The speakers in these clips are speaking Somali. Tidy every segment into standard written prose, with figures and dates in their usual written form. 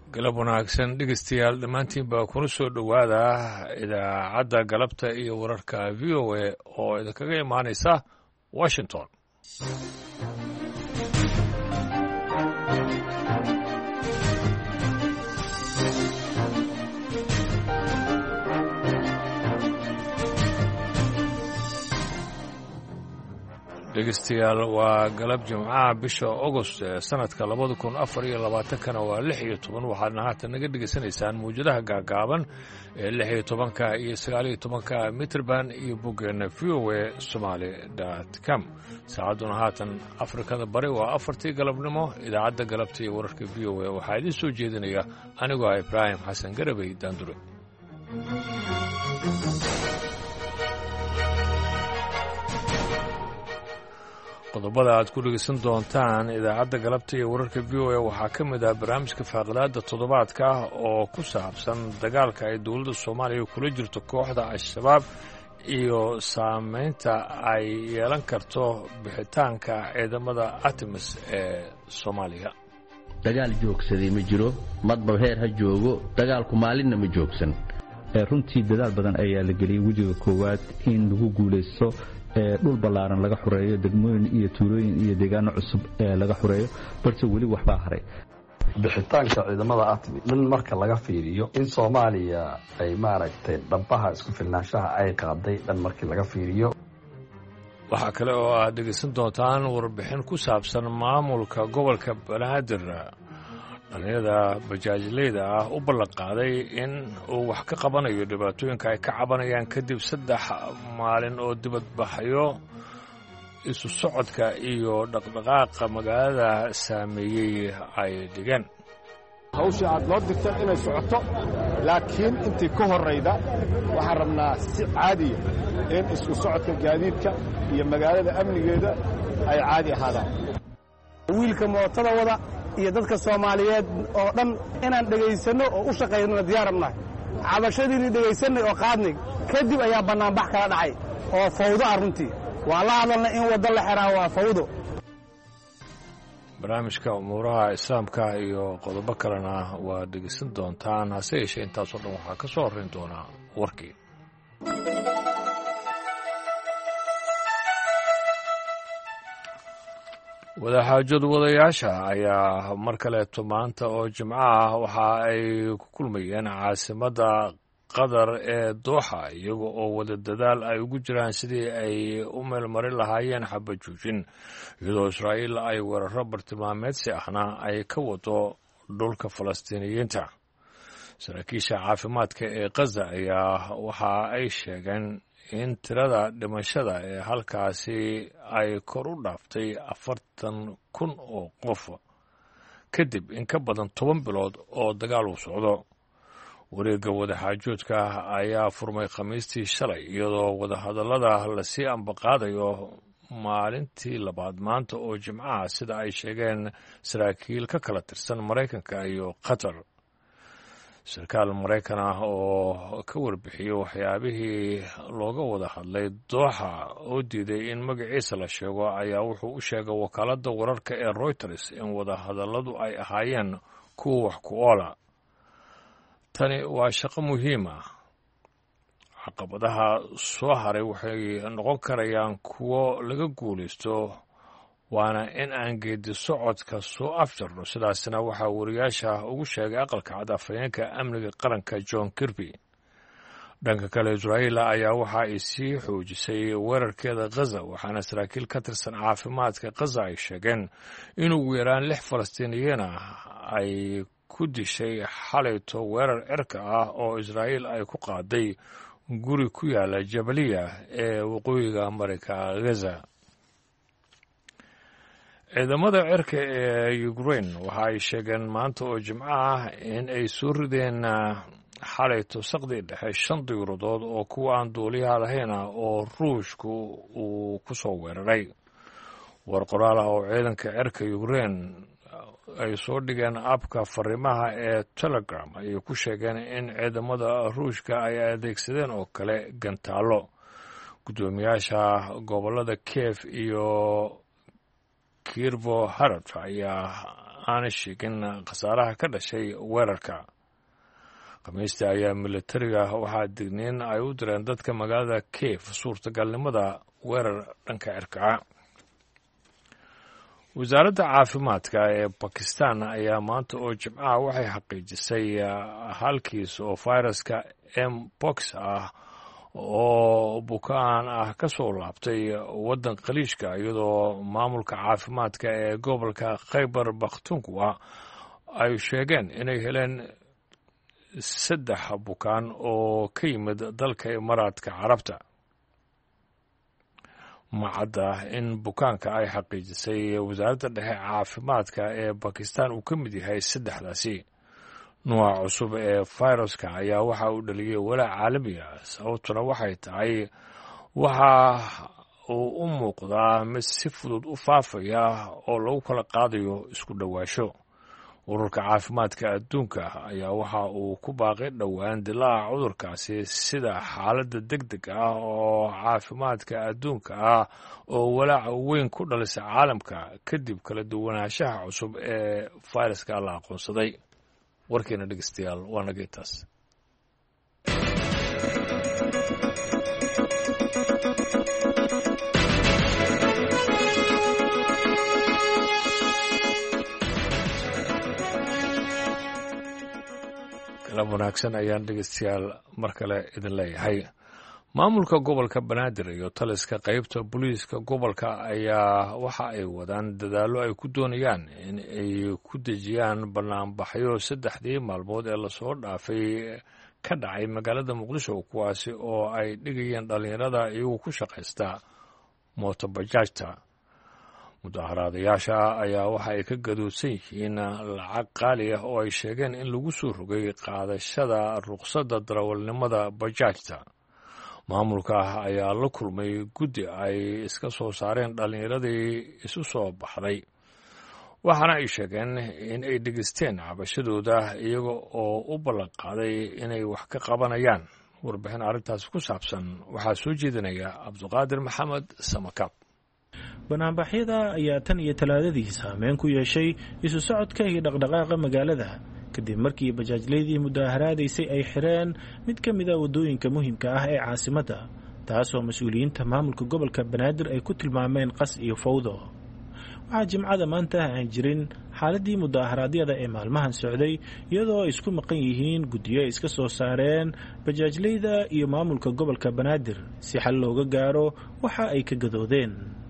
galab wanaagsan dhegeystayaal dhammaantiin baa kuna soo dhowaada idaacadda galabta iyo wararka v o a oo idinkaga imaanaysa washington. dhegeystayaal waa galab jimcaha bisha agost ee sanadka 2024 waa 16 waxaadna haatan naga dhegeysanaysaan mawjadaha gaagaaban ee 16 iyo 19 mitrband iyo boggeena voasomali.com. saacaduna haatan afrikada bari waa 4 galabnimo. idaacadda galabta iyo wararka v o a waxaa idiin soo jeedinaya anigoo ah ibraahim xasan garabey daandure. qodobada aad ku dhegeysan doontaan idaacadda galabta iyo wararka v o a waxaa ka mid ah barnaamijka faaqidaada toddobaadka ah oo ku saabsan dagaalka ay dowladda soomaaliya kula jirto kooxda al-shabaab iyo saamaynta ay yeelan karto bixitaanka ciidamada artemis ee soomaaliya. dagaal joogsaday ma jiro, madba heer ha joogo, dagaalku maalinna ma joogsan. runtii dadaal badan ayaa la geliyey wejiga koowaad in lagu guulaysto dhul ballaaran laga xureeyo, degmooyin iyo tuulooyin iyo deegaano cusub laga xureeyo, balse weli waxbaa haray. bixitaanka ciidamada artemis dhan marka laga fiiriyo in soomaaliya ay maaragtay dhabbaha isku filnaanshaha ay qaaday dhan markii laga fiiriyo. waxaa kale oo aad dhegeysan doontaan warbixin ku saabsan maamulka gobolka banaadir dhalinyada bajaajleyda ah u ballanqaaday in uu wax ka qabanayo dhibaatooyinka ay ka cabanayaan kadib 3 maalin oo dibadbaxyo isu socodka iyo dhaqdhaqaaqa magaalada saameeyey ay dhigeen. hawsha aad loo digta inay socoto, laakiin intii ka horrayda waxaan rabnaa si caadiya in isku socodka gaadiidka iyo magaalada amnigeeda ay caadi ahaadaan. wiilka mootada wada iyo dadka Soomaaliyeed oo dhan inaan dhageysanno oo u shaqeynno diyaarabnahay. cabashadiina dhageysanay oo qaadnay kadib ayaa banaanbax kala dhacay oo fawdo aruntii. waa la hadalna in wada la xiraa waa fawdo. barnaamijka umuuraha islaamka iyo qodobo kalena waa dhegeysan doontaan, hase yeeshee intaasoo dhan waxaa ka soo horrayn doonaa warkii. wadaxaajadu wadayaasha ayaa mar kaleeto maanta oo jimco ah waxa ay ku kulmayeen caasimadda qatar ee dooxa iyaga oo wada dadaal ay ugu jiraan sidii ay u meelmarin lahaayeen xabajoojin, iyadoo israa'iil ay weeraro bartilmaameedsi ahna ay ka wado dhulka falastiiniyiinta. saraakiisha caafimaadka ee khaza ayaa waxa ay sheegeen in tirada dhimashada ee halkaasi ay kor u dhaaftay 40,000 oo qof kadib in ka badan 10 bilood oo dagaal uu socdo. wareegga wadaxaajoodka ayaa furmay khamiistii shalay iyadoo wadahadallada lasii ambaqaadayo maalintii labaad maanta oo jimcaha sida ay sheegeen saraakiil ka kala tirsan maraykanka iyo qatar. sarkaal maraykan ah oo ka warbixiyey waxyaabihii looga wada hadlay dooxa oo diiday in magaciisa la sheego ayaa wuxuu u sheegay wakaaladda wararka ee Reuters in wadahadalladu ay ahaayeen kuwa wax ku oola. tani waa shaqo muhiim ah. caqabadaha soo haray waxay noqon karayaan kuwo laga guulaysto, waana in aan geedi socodka soo afjarno. sidaasna waxaa wariyaasha ugu sheegay aqalka cad afhayeenka amniga qaranka John Kirby. dhanka kale Israa'iil ayaa waxa ay sii xoojisay weerarkeeda Gaza, waxaana saraakiil ka tirsan caafimaadka Gaza ay sheegeen in ugu yaraan 6 Falastiiniyiin ah ay ku dishay xalayto weerar cirka ah oo Israa'iil ay ku qaaday guri ku yaala Jabaliya ee waqooyiga marinka Gaza. ciidamada cirka ee Ukraine waxa ay sheegeen maanta oo jimco ah in ay soo rideen xalayto saqdi dhexe 5 diyaaradood oo kuwa aan duuliyaha lahayn oo Ruushku uu ku soo weeraray. war qoraal ah oo ciidanka cirka Ukraine ay soo dhigeen abka fariimaha ee Telegram ayay ku sheegeen in ciidamada Ruushka ay adeegsadeen oo kale gantaalo. gudoomiyaasha gobolada Kiev iyo Kirvo Harad ayaa aana sheegin khasaaraha ka dhashay weerarka. khamiista ayaa militariga waxaa digniin ay u direen dadka magaalada Kiev suurtagalnimada weerar dhanka cirkaca. wasaaradda caafimaadka ee Bakistan ayaa maanta oo Jimcaha waxay xaqiijisay hal kiis oo fayraska mpox ah oo bukaan ah ka soo laabtay waddan Khaliijka, iyadoo maamulka caafimaadka ee gobolka Khyber Pakhtunkhwa ay sheegeen inay heleen 3 bukaan oo ka yimid dalka Imaaraadka Carabta. macadda in bukaanka ay xaqiijisay wasaaradda dhexe caafimaadka ee Bakistan uu ka mid yahay 3daasi. nooca cusub ee fayraska ayaa waxa uu dhaliyay walaac caalami ah, sababtuna waxay tahay waxa uu u muuqdaa mid si fudud u faafaya oo lagu kala qaadayo isku dhowaasho. ururka caafimaadka adduunka ayaa waxa uu ku baaqay dhowaan dilaaca cudurkaasi sida xaaladda degdeg ah oo caafimaadka adduunka ah oo walaac weyn ku dhalisay caalamka kadib kala duwanaanshaha cusub ee fayraska la aqoonsaday. warkeena dhegeystayaal waa naga taas. galab wanaagsan ayaan dhegeystayaal mar kale idin leeyahay. maamulka gobolka Banaadir iyo taliska qaybta booliiska gobolka ayaa waxa ay wadaan dadaallo ay ku doonayaan in ay ku dejiyaan banaanbaxyo 3 maalmood ee lasoo dhaafay ka dhacay magaalada Muqdisho, kuwaasi oo ay dhigayeen dhalinyarada iyagu ku shaqaysta mootobajaajta. mudaharaadayaasha ayaa waxa ay ka gadoodsan yihiin lacag qaali ah oo ay sheegeen in lagu soo rogay qaadashada ruqsadda darawalnimada bajaajta. maamulka ayaa la kulmay guddi ay iska soo saareen dhallinyaradii isu soo baxday, waxaana ay sheegeen in ay dhegeysteen cabashadooda iyaga oo u ballan qaaday inay wax ka qabanayaan. warbixin arrintaasi ku saabsan waxaa soo jeedinaya Cabdiqaadir Maxamed Samakaab. banaanbaxyada ayaa tan iyo talaadadii saameyn ku yeeshay isu socodka iyo dhaqdhaqaaqa magaalada kadib markii bajaajleydii mudaharaadaysay ay xireen mid ka mid a waddooyinka muhiimka ah ee caasimadda, taasoo mas-uuliyiinta maamulka gobolka Banaadir ay ku tilmaameen qas iyo fawdo. waxaa Jimcada maanta aan jirin xaaladii mudaharaadyada ee maalmahan socday, iyadoo ay isku maqan yihiin guddiyo ay iska soo saareen bajaajleyda iyo maamulka gobolka Banaadir si xal looga gaaro waxa ay ka gadoodeen.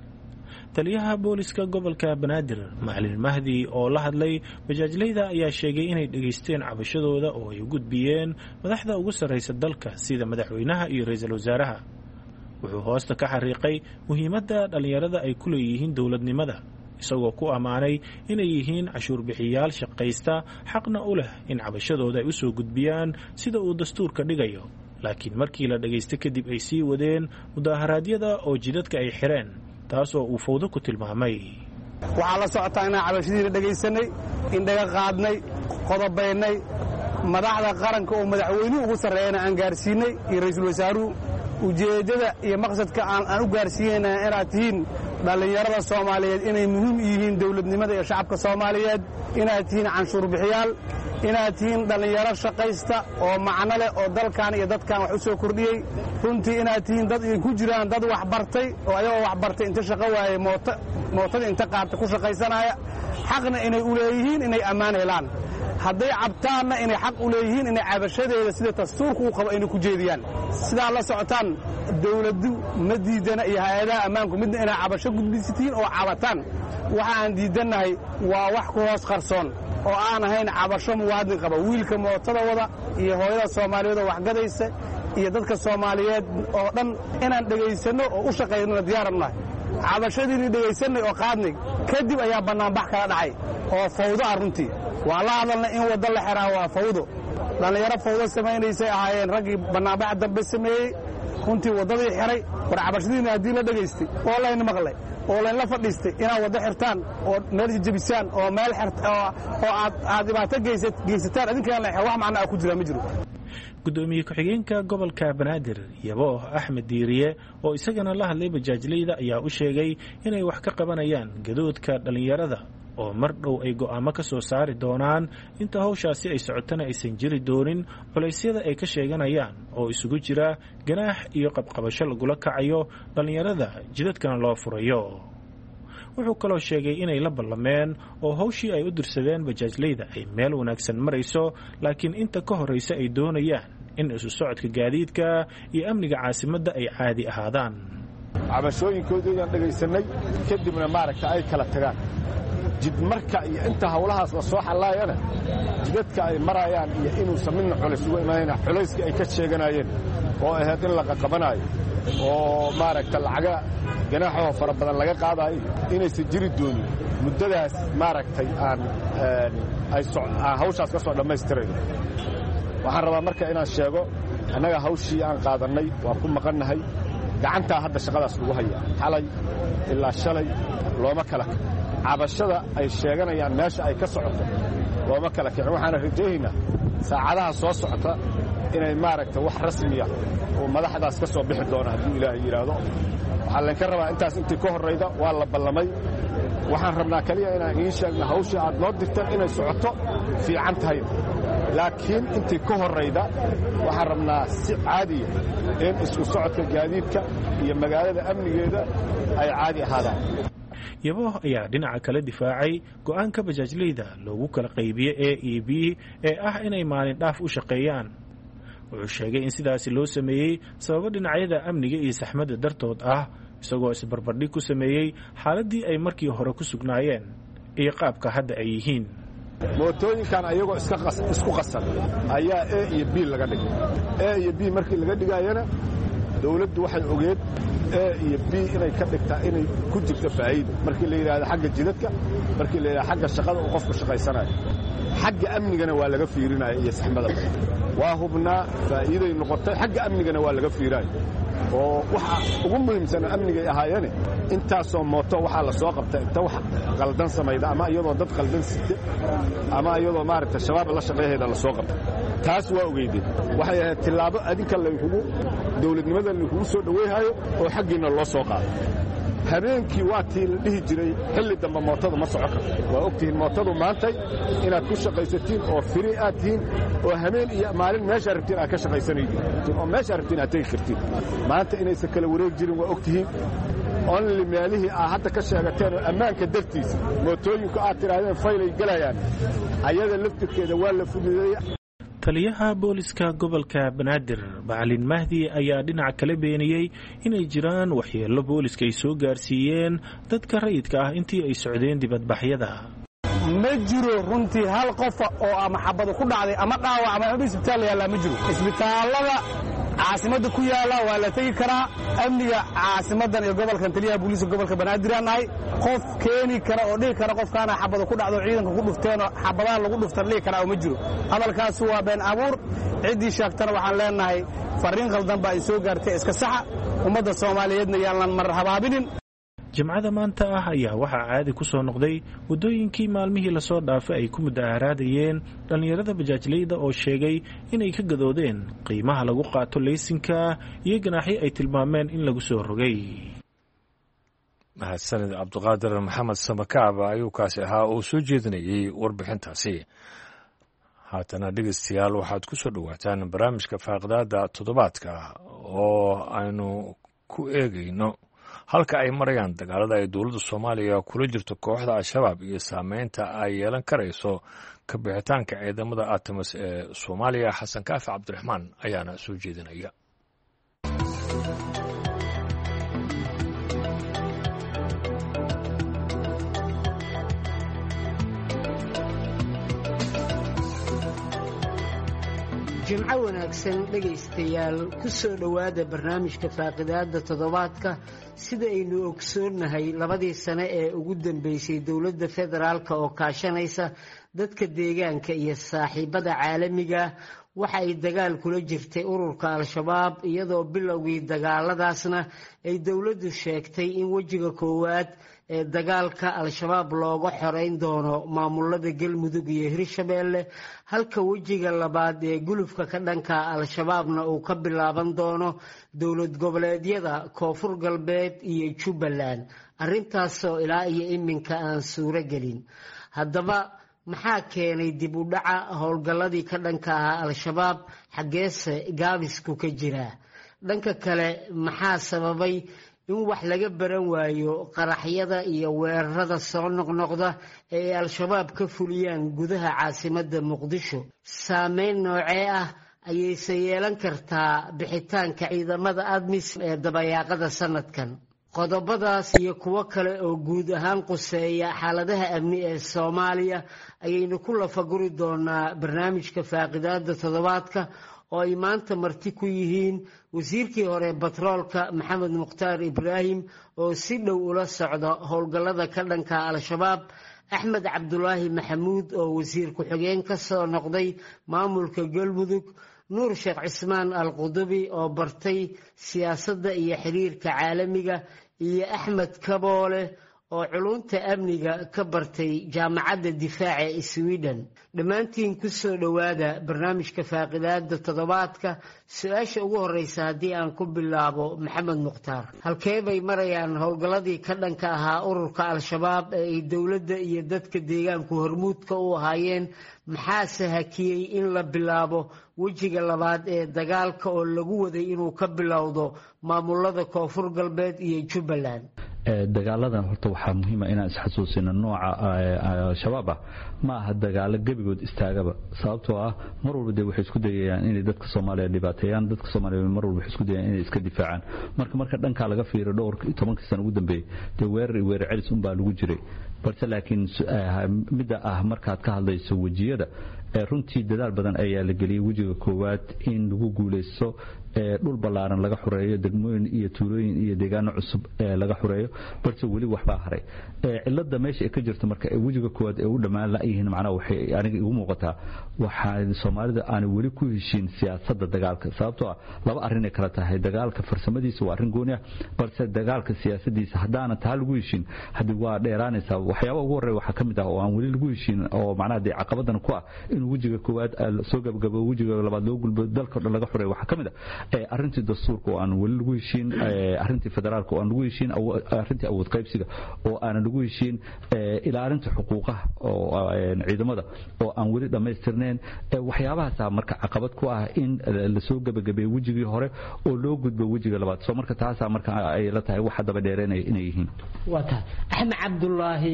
taliyaha booliska gobolka Banaadir Macalin Mahdi oo la hadlay bajaajleyda ayaa sheegay inay dhageysteen cabashadooda oo ay u gudbiyeen madaxda ugu sarreysa dalka sida madaxweynaha iyo ra'iisul wasaaraha. wuxuu hoosta ka xariiqay muhiimadda dhalinyarada ay ku leeyihiin dowladnimada, isagoo ku ammaanay inay yihiin cashuur bixiyaal shaqaysta xaqna u leh in cabashadooda ay u soo gudbiyaan sida uu dastuurka dhigayo. laakiin markii la dhageystay kadib ay sii wadeen mudaharaadyada oo jidadka ay xireen, taasoo uu fawdo ku tilmaamay. waxaa la socotaa inaan cabashadiina dhegaysanay, indhaga qaadnay, qodobaynay, madaxda qaranka oo madaxweynuhu ugu sarreeyana aan gaarsiinay iyo ra'iisul wasaaruhu. ujeeddada iyo maqsadka aan u gaarsiinayna inaad tihiin dhallinyarada Soomaaliyeed inay muhiim yihiin dawladnimada iyo shacabka Soomaaliyeed, inaad tihiin canshuur bixiyaal, inaad tihiin dhallinyaro shaqaysta oo macno leh oo dalkan iyo dadkan wax u soo kordhiyey. runtii inaad tihiin dad ay ku jiraan dad wax bartay oo ayagoo wax bartay inta shaqo waayey mootada inta qaata ku shaqaysanaya, xaqna inay u leeyihiin inay ammaan helaan. hadday cabtaanna inay xaq u leeyihiin inay cabashadeeda sida dastuurka uu qabo inay ku jeediyaan. sidaa la socotaan dawladdu ma diidana iyo hay-adaha ammaanku midna inay cabasho gudbisitiin oo cabataan. waxa aan diidannahay waa wax ku hoos qarsoon oo aan ahayn cabasho muwaadin qaba. wiilka mootada wada iyo hooyada Soomaaliyeed oo waxgadaysa iyo dadka Soomaaliyeed oo dhan inaan dhegaysanno oo u shaqaynona diyaaranahay. cabashadiinii dhegaysanay oo qaadnay kadib ayaa banaanbax kala dhacay oo fawdo ah. runtii waa la hadalna in waddo la xiraa waa fawdo. dhallinyaro fawdo samaynaysay ahaayeen raggii banaanbaxa dambe sameeyey. runtii waddadii xiray. war cabashadiina haddii la dhegaystay oo layna maqlay oo laynla fadhiistay inaad waddo xirtaan oo meel jejebisaan oo meel oo aad dhibaato geysataan adinkaan la xir wax macno ah ku jira ma jiro. gudoomiye ku-xigeenka gobolka Banaadir Yabo Axmed Diiriye oo isagana la hadlay bajaajleyda ayaa u sheegay inay wax ka qabanayaan gadoodka dhalinyarada, oo mar dhow ay go'aamo ka soo saari doonaan inta hawshaasi ay socotana aysan jiri doonin culaysyada ay ka sheeganayaan oo isugu jira ganaax iyo qabqabasho lagula kacayo dhallinyarada jidadkana loo furayo. wuxuu kaloo sheegay inay la ballameen oo hawshii ay u dirsadeen bajaajleyda ay meel wanaagsan marayso, laakiin inta ka horraysa ay doonayaan in isu socodka gaadiidka iyo amniga caasimadda ay caadi ahaadaan. cabashooyinkoodayaan dhegaysanay kadibna maaragta ay kala tagaan jidmarka iyo inta hawlahaas la soo xallaayana jidadka ay marayaan iyo inuusan midna culays uga imaanayna culayskii ay ka sheeganayeen oo ahayd in la qaqabanaayo oo maaragta lacaga ganaaxoo fara badan laga qaadaayo inaysan jiri doonin muddadaas maaragtay aan hawshaas ka soo dhammaystirayno. waxaan rabaa marka inaan sheego annaga hawshii aan qaadannay waa ku maqannahay, gacantaa hadda shaqadaas lagu hayaa. xalay ilaa shalay looma kala kicin. cabashada ay sheeganayaan meesha ay ka socoto looma kala kicin. waxaana rajaynaynaa saacadaha soo socota inay maaragta wax rasmiya oo madaxdaas ka soo bixi doona hadduu ilaahay yidhaahdo. waxaa laynka rabaa intaas intii ka horrayda waa la ballamay. waxaan rabnaa keliya inaan idiin sheegna hawshii aad noo dirteen inay socoto fiican tahay, laakiin intii ka horrayda waxaan rabnaa si caadiya in isku socodka gaadiidka iyo magaalada amnigeeda ay caadi ahaadaan. yabo ayaa dhinaca kala difaacay go'aanka bajaajleyda loogu kala qaybiye A iyo B ee ah inay maalin dhaaf u shaqeeyaan. wuxuu sheegay in sidaasi loo sameeyey sababo dhinacyada amniga iyo saxmadda dartood ah, isagoo isbarbardhig ku sameeyey xaaladdii ay markii hore ku sugnaayeen iyo qaabka hadda ay yihiin. mootooyinkan ayagoo isku qasan ayaa A iyo B laga dhigay. A iyo B markii laga dhigaayana dawladdu waxay ogeed A iyo B inay ka dhigtaa inay ku jirto faa'iido markii la yidhaahdo xagga jidadka, markii la yidhahdo xagga shaqada uu qofku shaqaysanayo, xagga amnigana waa laga fiirinaya iyo saxmada. waa hubnaa faa'iiday noqotay, xagga amnigana waa laga fiiraayo oo waxa ugu muhiimsana amnigay ahaayeene intaasoo mooto waxaa la soo qabta inta wax qaldan samayda ama iyadoo dad qaldan site ama iyadoo maaragta shabaab la shaqeeyayda la soo qabta. taas waa ogeydeen. waxay ahayd tillaabo adinka dawladnimada lagugu soo dhaweyhayo oo xaggiina loo soo qaado. habeenkii waa tii la dhihi jiray xilli dambe mootadu ma soco karto. waa ogtihiin mootadu maantay inaad ku shaqaysatiin oo firi aad tihiin oo habeen iyo maalin meeshaa rabtiin aad ka shaqaysanaydiin oo meeshaa rabtiin aad tegi kartiin. maanta inaysan kala wareeg jirin waa ogtihiin. only meelihii aad hadda ka sheegateen oo ammaanka dartiisa mootooyinku aad tidhaahdeen faylay gelayaan ayada laftirkeeda waa la fududeeyey. taliyaha booliska gobolka banaadir Macalin Mahdi ayaa dhinaca kala beeniyey inay jiraan waxyeello booliska ay soo gaarsiiyeen dadka rayidka ah intii ay socdeen dibadbaxyada. ma jiro runtii hal qof oo ama xabad ku dhacday ama dhaawac ama isbitaal yaala ma jiro. isbitaalada caasimadda ku yaala waa la tegi karaa. amniga caasimadan iyo gobolkan taliyaha booliska gobolka banaadir aan nahay. qof keeni kara oo dhihi kara qofkaana xabad ku dhacdo ciidanka ku dhufteen oo xabadaha lagu dhuftan dhihi kara oo ma jiro. hadalkaas waa been abuur. ciddii sheegtana waxaan leenahay fariin qaldan baa ay soo gaartay iska saxa. ummadda Soomaaliyeedna yaalan mar habaabinin. jimcada maanta ah ayaa waxaa caadi ku soo noqday waddooyinkii maalmihii lasoo dhaafay ay ku mudaharaadayeen dhallinyarada bajaajleyda oo sheegay inay ka gadoodeen qiimaha lagu qaato leysinka iyo ganaaxyo ay tilmaameen in lagu soo rogay. mahadsanid cabdiqaadir maxamed samakaab ayuu kaasi ahaa oo soo jeedinayay warbixintaasi. haatana dhegeystayaal waxaad ku soo dhowaataan barnaamijka faaqidaada toddobaadka oo aynu ku eegayno halka ay marayaan dagaalada ay dowladda Soomaaliya kula jirto kooxda Al-Shabaab iyo saameynta ay yeelan karayso ka bixitaanka ciidamada ATMIS ee Soomaaliya. Xasan Kaafi Cabdiraxmaan ayaana soo jeedinaya. jimco wanaagsan dhegaystayaal ku soo dhowaada barnaamijka faaqidaada toddobaadka. sida aynu ogsoonnahay labadii sane ee ugu dambeysay dowladda federaalka oo kaashanaysa dadka deegaanka iyo saaxiibada caalamiga waxa ay dagaal kula jirtay ururka al-shabaab iyadoo bilowgii dagaaladaasna ay dowladdu sheegtay in wejiga koowaad ee dagaalka al-shabaab looga xoreyn doono maamulada galmudug iyo hirshabeelle halka wejiga labaad ee gulufka ka dhanka al-shabaabna uu ka bilaaban doono dowlad goboleedyada koonfur galbeed iyo jubbaland arrintaasoo ilaa iyo iminka aan suuro gelin haddaba maxaa keenay dib u dhaca howlgalladii ka dhanka ahaa al-shabaab xaggeese gaabisku ka jiraa dhanka kale maxaa sababay in wax laga baran waayo qaraxyada iyo weerarada soo noqnoqda ee ay al-shabaab ka fuliyaan gudaha caasimadda muqdisho saameyn noocee ah ayayse yeelan kartaa bixitaanka ciidamada admis ee dabayaaqada sanadkan qodobadaas iyo kuwo kale oo guud ahaan quseeya xaaladaha amni ee Soomaaliya ayaynu ku lafaguri doonaa barnaamijka faaqidaada toddobaadka oo ay maanta marti ku yihiin wasiirkii hore batroolka Maxamed Mukhtaar Ibraahim oo si dhow ula socda howlgallada ka dhanka al-shabaab Axmed Cabdulaahi Maxamuud oo wasiir ku-xigeen ka soo noqday maamulka Galmudug nuur sheekh cismaan al-qudubi oo bartay siyaasadda iyo xiriirka caalamiga iyo axmed kaboole oo culunta amniga ka bartay jaamacadda difaaca ee Sweden dhammaantiin ku soo dhowaada barnaamijka faaqidaada toddobaadka su-aasha ugu horeysa haddii aan ku bilaabo Maxamed Mukhtaar halkee bay marayaan howlgalladii ka dhanka ahaa ururka al-shabaab ee ay dowladda iyo dadka deegaanku hormuudka u ahaayeen maxaase hakiyey in la bilaabo wejiga labaad ee dagaalka oo lagu waday inuu ka bilowdo maamulada koonfur galbeed iyo Jubbaland dagaaladan horta waxaa muhiim ah inaan isxasuusino nooca shabaab ma aha dagaalo gabigood istaagaba sababtoo ah mar walba waxay isku dayayaan inay dadka Soomaaliyeed dhibaateeyaan dadka Soomaaliyeed mar walba waxay isku dayayaan inay iska difaacaan marka dhanka laga fiiro dhowr 10 sano ugu dambeeyay weerar celis baa lagu jiray balse laakiin midda ah markaad ka hadlayso wajiyada runtii dadaal badan ayaa la geliyay wajiga koowaad in lagu guuleysto dhul balaaran laga xureeyo degmooyin iyo tuulooyin iyo deegaano cusub laga xureeyo balse wali waxba haray cilada meesha ay ka jirto marka wajiga koowaad ee u dhamaan la yihiin macna waxay aniga igu muuqataa waxa Soomaalida aan wali ku heshiin siyaasadda dagaalka sababtoo ah laba arrin ay kala tahay dagaalka farsamadiisa waa arrin gooni ah balse dagaalka siyaasadiisa hadaana taa lagu heshiin hadii waa dheeraanaysa waxyaabo ugu horeeya waxa kamid ah oo aan wali lagu heshiin oo macna caqabadan ku ah in wajiga koowaad soo gabagabo wajiga labaad loo gulbo dalka laga xureeyo waxa kamid ah arrintii dastuurka oo aan wali lagu heshiin arrintii federaalka oo aan lagu heshiin arrintii awood qaybsiga oo aan lagu heshiin ilaalinta xuquuqaha oo ciidamada oo aan wali dhameystirneen waxyaabahaas marka caqabad ku ah in la soo gabagabeeyo wajigii hore oo loo gudbo wajiga labaad soo marka taas marka ay la tahay waxa daba dheereenay inay yihiin wata Axmed Cabdulaahi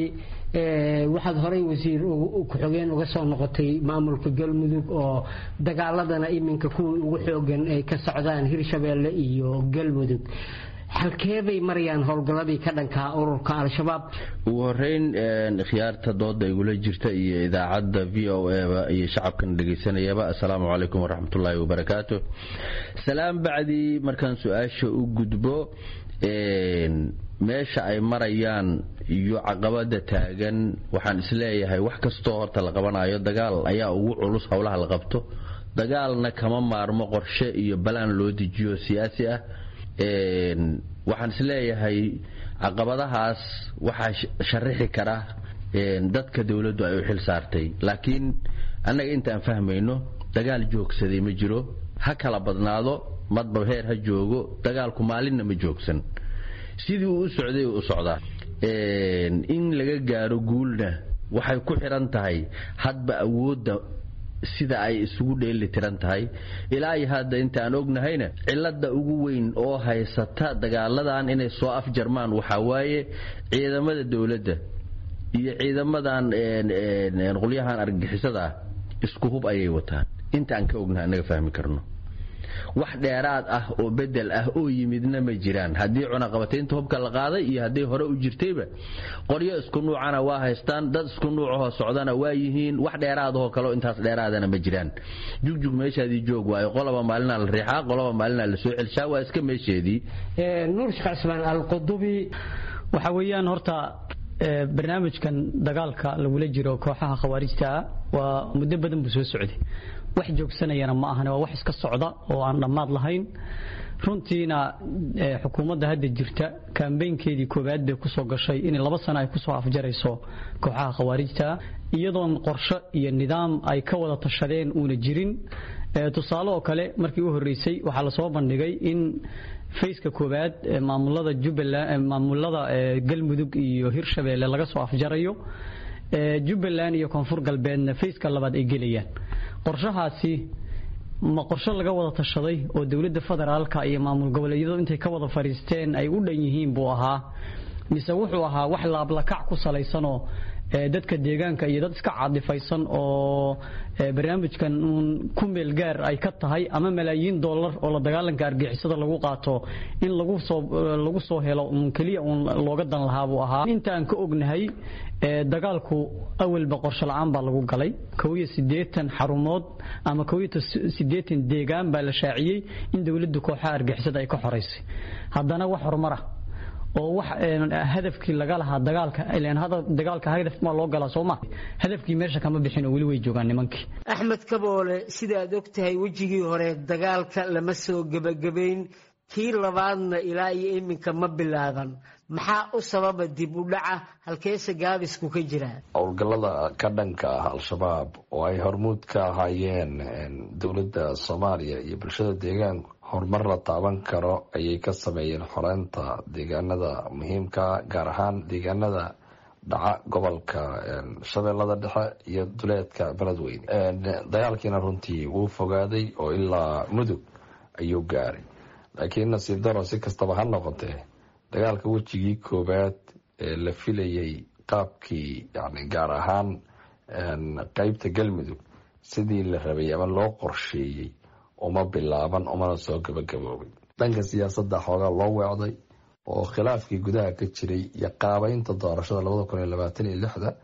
waxaad horay wasiir ku-xigeen uga soo noqotay maamulka Galmudug oo dagaaladana iminka kuwii ugu xoogan ay ka socdaan Hirshabeelle iyo Galmudug halkee bay marayaan howlgalladii ka dhanka ururka al-shabaab ugu horeyn khiyaarta dooda igula jirta iyo idaacadda VOA iyo shacabkan dhageysanayaba assalaamu calaykum waraxmatullaahi wabarakaatuh salaam bacdi markaan su'aasha u gudbo meesha ay marayaan iyo caqabada taagan waxaan isleeyahay wax kastoo horta la qabanayo dagaal ayaa ugu culus howlaha la qabto dagaalna kama maarmo qorshe iyo balaan loo dejiyo siyaasi ah waxaan isleeyahay caqabadahaas waxaa sharixi kara dadka dawladdu ay u xil saartay laakiin annaga intaan fahmayno dagaal joogsaday ma jiro ha kala badnaado madba heer ha joogo dagaalku maalinna ma joogsan sidii uu socday u socdaa in laga gaaro guulna waxay ku xiran tahay hadba awoodda sida ay isugu dheeli tiran tahay ilaa hadda inta aan ognahayna cilada ugu weyn oo haysata dagaaladan inay soo afjarmaan waxa waaye ciidamada dawladda iyo ciidamadan qolyahan argagixisada isku hub ayay wataan inta aan ka ognahay anaga fahmi karno wax dheeraad ah oo bedel ah oo yimidna ma jiraan hadii cunaqabataynta hubka la qaaday iyo hadii hore u jirtayba qoryo isku nuucana waa haystaan dad isku nuucoo socdana waa yihiin wax dheeraad oo kale intaas dheeraadana ma jiraan jugjug meeshaadii joog waayo qolaba maalina la riixaa qolaba maalina la soo celshaa waa iska meesheedii nuur sheekh cismaan al-qudubi waxa weeyaan horta barnaamijkan dagaalka lagula jiro kooxaha khawaarijta waa muddo badan buu soo socday wax joogsanayana ma ahane waa wax iska socda oo aan dhammaad lahayn runtiina xukuumadda hadda jirta kaambeynkeedii koowaad bay ku soo gashay in 2 sano ay ku soo afjarayso kooxaha khawaarijta iyadoon qorshe iyo nidaam ay ka wada tashadeen uuna jirin tusaale oo kale markii u horeysay waxaa la soo bandhigay in fayska koowaad maamulada Jubbaland maamulada Galmudug iyo Hirshabeelle laga soo afjarayo Jubbaland iyo Koonfur Galbeedna fayska labaad ay gelayaan qorshahaasi ma qorshe laga wada tashaday oo dawladda federaalka iyo maamul goboleedyadu intay ka wada fariisteen ay u dhan yihiin buu ahaa mise wuxuu ahaa wax laablakac ku salaysan oo dadka deegaanka iyo dad iska caadifaysan oo barnaamijkan ku meel gaar ay ka tahay ama malaayiin dollar oo la dagaalanka argixisada lagu qaato in lagu soo helo kaliya looga dan lahaa buu ahaa intaan ka ognahay dagaalku awalba qorshe la'aan baa lagu galay 180 xarumood ama 180 deegaan baa la shaaciyay in dawladdu kooxaha argixisada ay ka xoreysay haddana wax horumar ah oo wax hadafkii laga lahaa dagaalka ilaan dagaalka hadaf ma loo galaa Soomaa hadafkii meesha kama bixin oo wali way joogaan nimankii Axmed Kaboole sida aad ogtahay wajigii hore dagaalka lama soo gabagabeyn kii labaadna ilaa iyo iminka ma bilaaban maxaa u sababa dib u dhaca halkeesa gaabisku ka jira howlgallada ka dhanka ah al-shabaab oo ay hormuud ka ahaayeen dowladda Soomaaliya iyo bulshada deegaanka horumar la taaban karo ayay ka sameeyeen xoreynta deegaanada muhiimka gaar ahaan deegaanada dhaca gobolka Shabeellada Dhexe iyo duleedka Beledweyne dagaalkiina runtii wuu fogaaday oo ilaa Mudug ayuu gaaray laakiin nasiib daro si kastaba ha noqotee dagaalka wajigii koowaad la filayay qaabkii gaar ahaan qaybta Galmudug sidii la rabay ama loo qorsheeyay uma bilaaban umana soo gabagaboobay dhanka siyaasadda xoogaa loo weecday oo khilaafkii gudaha ka jiray iyo qaabaynta doorashada 2026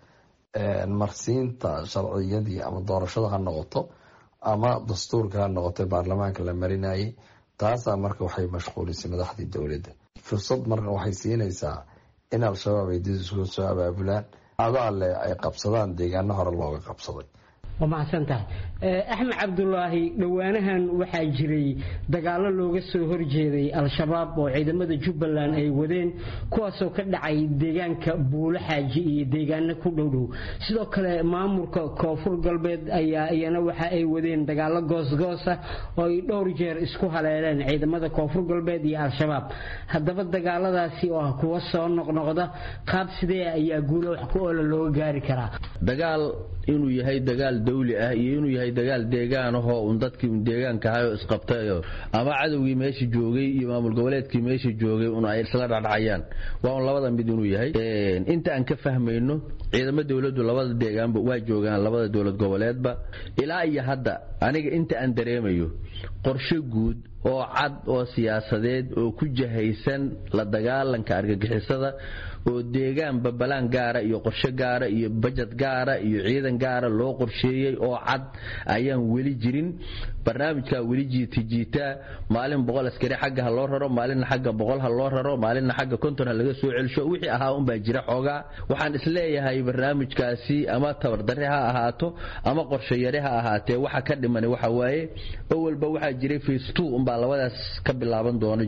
marsiinta sharciyadii ama doorashada ha noqoto ama dastuurka ha noqoto baarlamaanka la marinayay taasa marka waxay mashquulisay madaxdii dawladda fursad marka waxay siinaysaa in al-shabaab ay dib isku soo abaabulaan adaale ay qabsadaan deegaano hore looga qabsaday ومحسنتها أحمد عبد الله دوانها وحاجري دقال لوغا سو هرجيدي الشباب وعيدمada Jubbaland ay wadeen kuwaasoo ka dhacay deegaanka Buule Xaaji iyo deegaano ku dhow sidoo kale maamulka Koonfur Galbeed ayana waxa ay wadeen dagaalo goos-goos ah oo ay dhowr jeer isku haleeleen ciidamada Koonfur Galbeed iyo al-shabaab hadaba dagaaladaasi oo kuwa soo noqnoqda qaab sidee ayaa guulo wax ku oo loo gaari karaa dagaal inuu yahay dagaal dawli ah iyo inuu yahay dagaal deegaan ah oo dadkii deegaanka ahay isqabtay ama cadawgii meesha joogay iyo maamul goboleedkii meesha joogay una ay isla dhacayaan waa labada mid inuu yahay inta aan ka fahmayno ciidamada dawladdu labada deegaanba waa joogaan labada dawlad goboleedba ilaa iyo hadda aniga inta aan dareemayo qorshe guud oo cad oo siyaasadeed oo ku jahaysan la dagaalanka argagixisada oo deegaan babalaan gaara iyo qorshe gaara iyo budget gaara iyo ciidan gaara loo qorsheeyay oo cad ayaan weli jirin barnaamijka weli jiita maalin 100 askari xagga ha loo raro maalin xagga 100 ha loo raro maalin xagga 50 ha laga soo celsho wixii ahaa un baa jira xooga waxaan isleeyahay barnaamijkaasi ama tabardarre ha ahaato ama qorshe yare ha ahaatee waxa ka dhiman waxa waaye awalba waxa jiray phase 2 un baa labadaas ka bilaaban doona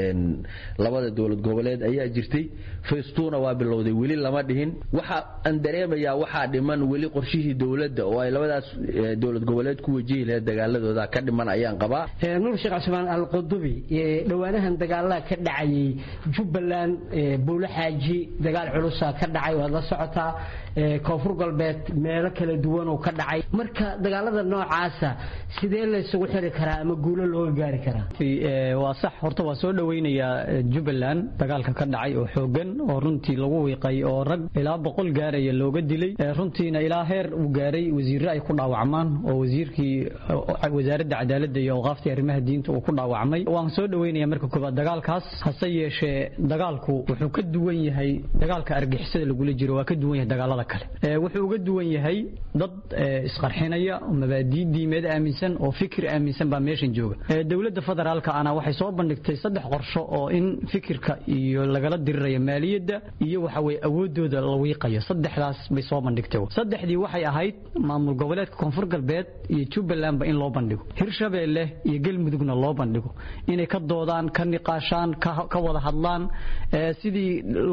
labada dawlad goboleed ayaa jirtay phase 2 waa bilowday weli lama dhihin waxa aan dareemayaa waxa dhiman weli qorshihii dawladda oo ay labadaas dawlad goboleed ku wajihi lahayd dagaaladooda ka dhiman ayaan qabaa nuur sheekh Cusmaan al-Qudubi dhawaanahan dagaalada ka dhacay Jubbaland Buule Xaaji dagaal culus ka dhacay wada socota Koonfur Galbeed meelo kala duwan oo ka dhacay marka dagaalada noocaasa sidee la isugu xiri karaa ama guulo loo gaari karaa waa sax horta waa soo dhaweynaya Jubbaland dagaalka ka dhacay oo xoogan oo runtii lagu wiiqay oo rag ilaa 100 gaaraya looga dilay runtiina ilaa heer uu gaaray wasiirro ay ku dhaawacmaan oo wasiirkii wasaaradda cadaaladda iyo awqaafta arrimaha diinta uu ku dhaawacmay waan soo dhaweynaya marka koobaad dagaalkaas hase yeeshee dagaalku wuxuu ka duwan yahay dagaalka argixisada lagu jiro waa ka duwan yahay dagaalada kale wuxuu uga duwan yahay dad isqarxinaya mabaadi'da diimeed aaminsan aaminsan oo fikir aaminsan baa meeshan jooga dawladda federaalka ana waxay soo bandhigtay 3 qorsho oo in fikirka iyo lagala dirirayo maaliyadda iyo waxa way awoodooda la wiiqayo 3daas bay soo bandhigtay 3dii waxay ahayd maamul goboleedka koonfur galbeed iyo Jubbaland ba in loo bandhigo Hirshabeelle iyo Galmudugna loo bandhigo inay ka doodaan ka niqaashaan ka wada hadlaan sidii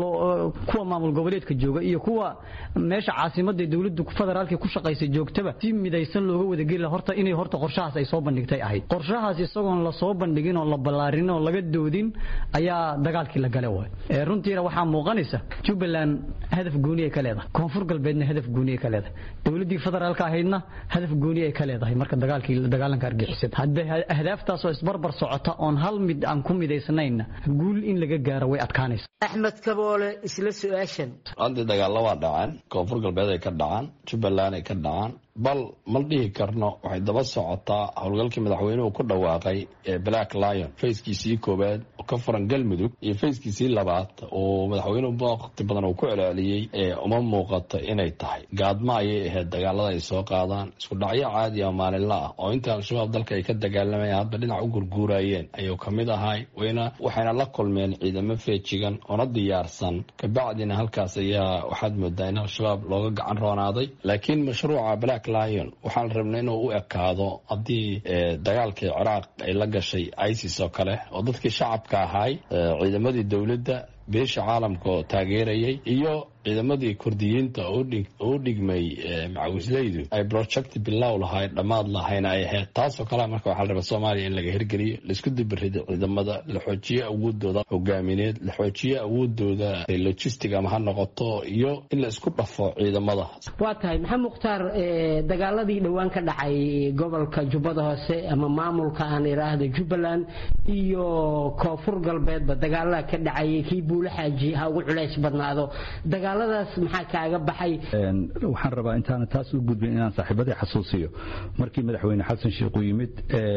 kuwa maamul goboleedka jooga iyo kuwa meesha caasimadda dawladda federaalka ku shaqeysay joogtaba si midaysan looga wada geli horta inay qorshahaas ay soo bandhigtay ahayd qorshahaas isagoon la soo bandhigin oo la balaarin oo laga doodin ayaa dagaalkii la galay runtiina waxaa muuqanaysa Jubbaland hadaf gooni ay ka leedahay koonfur galbeedna hadaf gooni ay ka leedahay dawladdii federaalka ahaydna hadaf gooni ay ka leedahay marka dagaalanka argixisada hadda ahdaaftaas oo isbarbar socota oon hal mid aan ku midaysanayn guul in laga gaaro way adkaanaysa Axmed Kaboole isla su'aashan hadda dagaalada dhacaan koonfur galbeed ay ka dhacaan Jubbaland ay ka dhacaan bal mal dhihi karno waxay daba socotaa howlgalkii madaxweynuhu ku dhawaaqay Black Lion fayskiisii koobaad oo ka furan Galmudug iyo fayskiisii labaad oo madaxweynuhu waqti badan uu ku celceliyay uma muuqato inay tahay gaadma ayay ahayd dagaalada ay soo qaadaan isku dhacyo caadi ah maalinle ah oo inta al-shabaab dalka ay ka dagaalamayaan hadba dhinac u gurguurayeen ayuu ka mid ahay waxayna la kulmeen ciidamo feejigan oo diyaarsan ka bacdina halkaas ayaa waxaad moodaa in al-shabaab looga gacan roonaaday laakiin mashruuca Black Lion waxaan rabnay inuu u ekaado haddii dagaalkii Ciraaq ay la gashay ISIS oo kale oo dadkii shacabka ahay ciidamadii dawladda beesha caalamka oo taageerayay iyo ciidamadii kurdiyiinta oo dhigmay macawislaydu ay project bilow lahaay dhamaad lahayna ay ahayd taasoo kale marka waxaa la rabaa Soomaaliya in laga hirgeliyo la isku dibirido ciidamada la xoojiyo awoodooda hogaamineed la xoojiyo awoodooda logistic ama ha noqoto iyo in la isku dhafo ciidamada waa tahay maxamed mukhtaar dagaaladii dhawaan ka dhacay gobolka Jubbada Hoose ama maamulka aan iraahdo Jubbaland iyo koonfur galbeedba dagaalada ka dhacay kii buula xaaji ha ugu culays badnaado dagaaladaas maxaa kaaga baxay waxaan rabaa intaan taas u gudbin inaan saaxiibada xasuusiyo markii madaxweyne xasan sheekh uu yimid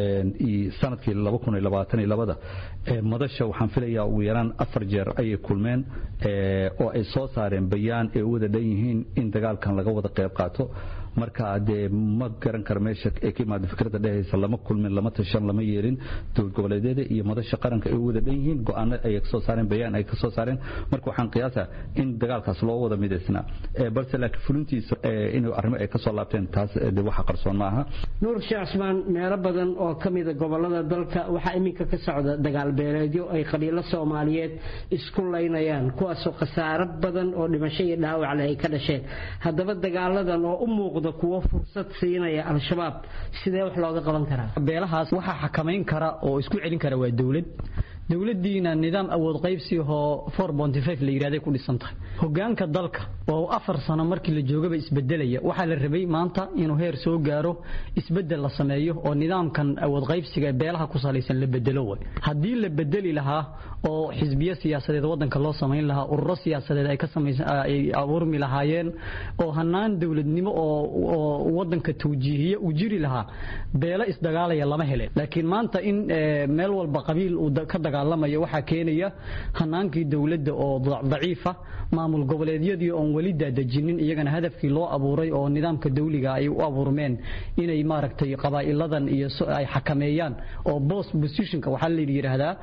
sanadkii 2022 madasha waxaan filayaa ugu yaraan 4 jeer ay kulmeen oo ay soo saareen bayaan ee wada dhan yihiin in dagaalkan laga wada qayb qaato marka dee ma garan kar meesha ee ka imaada fikradda dhehaysa lama kulmin lama tashan lama yeelin dowlad goboleedyada iyo madasha qaranka ay wada dhan yihiin go'aano ay ka soo saareen bayaan ay ka soo saareen marka waxaan qiyaasaa in dagaalkaas loo wada midaysnaa balse laakiin fulintiisa inuu arrimo ay ka soo laabteen taas waxa qarsoon ma aha Nuur Sheekh Usmaan meelo badan oo ka mid ah gobolada dalka waxa iminka ka socda dagaal beeleedyo ay qabiilo Soomaaliyeed isku leynayaan kuwaas oo khasaaro badan oo dhimasho iyo dhaawac leh ay ka dhasheen haddaba dagaaladan oo u muuqda kuwa fursad siinaya al-shabaab sidee wax looga qaban karaa beelahaas waxa xakameyn kara oo isku celin kara waa dawladdiina nidaam awood qaybsi oo 4.5 la yiraahdo ku dhisan tahay hogaanka dalka oo 4 sano markii la joogaba isbedelaya waxa la rabay maanta inuu heer soo gaaro isbedel la sameeyo oo nidaamkan awood qaybsiga beelaha ku salaysan la bedelo way hadii la bedeli lahaa oo xisbiya siyaasadeed wadanka loo sameyn lahaa ururo siyaasadeed ay ka sameeyaan ay abuurmi lahaayeen oo hanaan dawladnimo oo wadanka tawjiihiye u jiri lahaa beela isdagaalaya lama heleen laakiin maanta in meel walba qabiil uu ka dagaalamayo waxa keenaya hanaankii dawladda oo daciifa maamul goboleedyadii oo wali dadajinin iyagana hadafkii loo abuuray oo nidaamka dawliga ay u abuurmeen inay maaragtay qabaa'iladan iyo ay xakameeyaan oo boss positionka waxa la yiraahdaa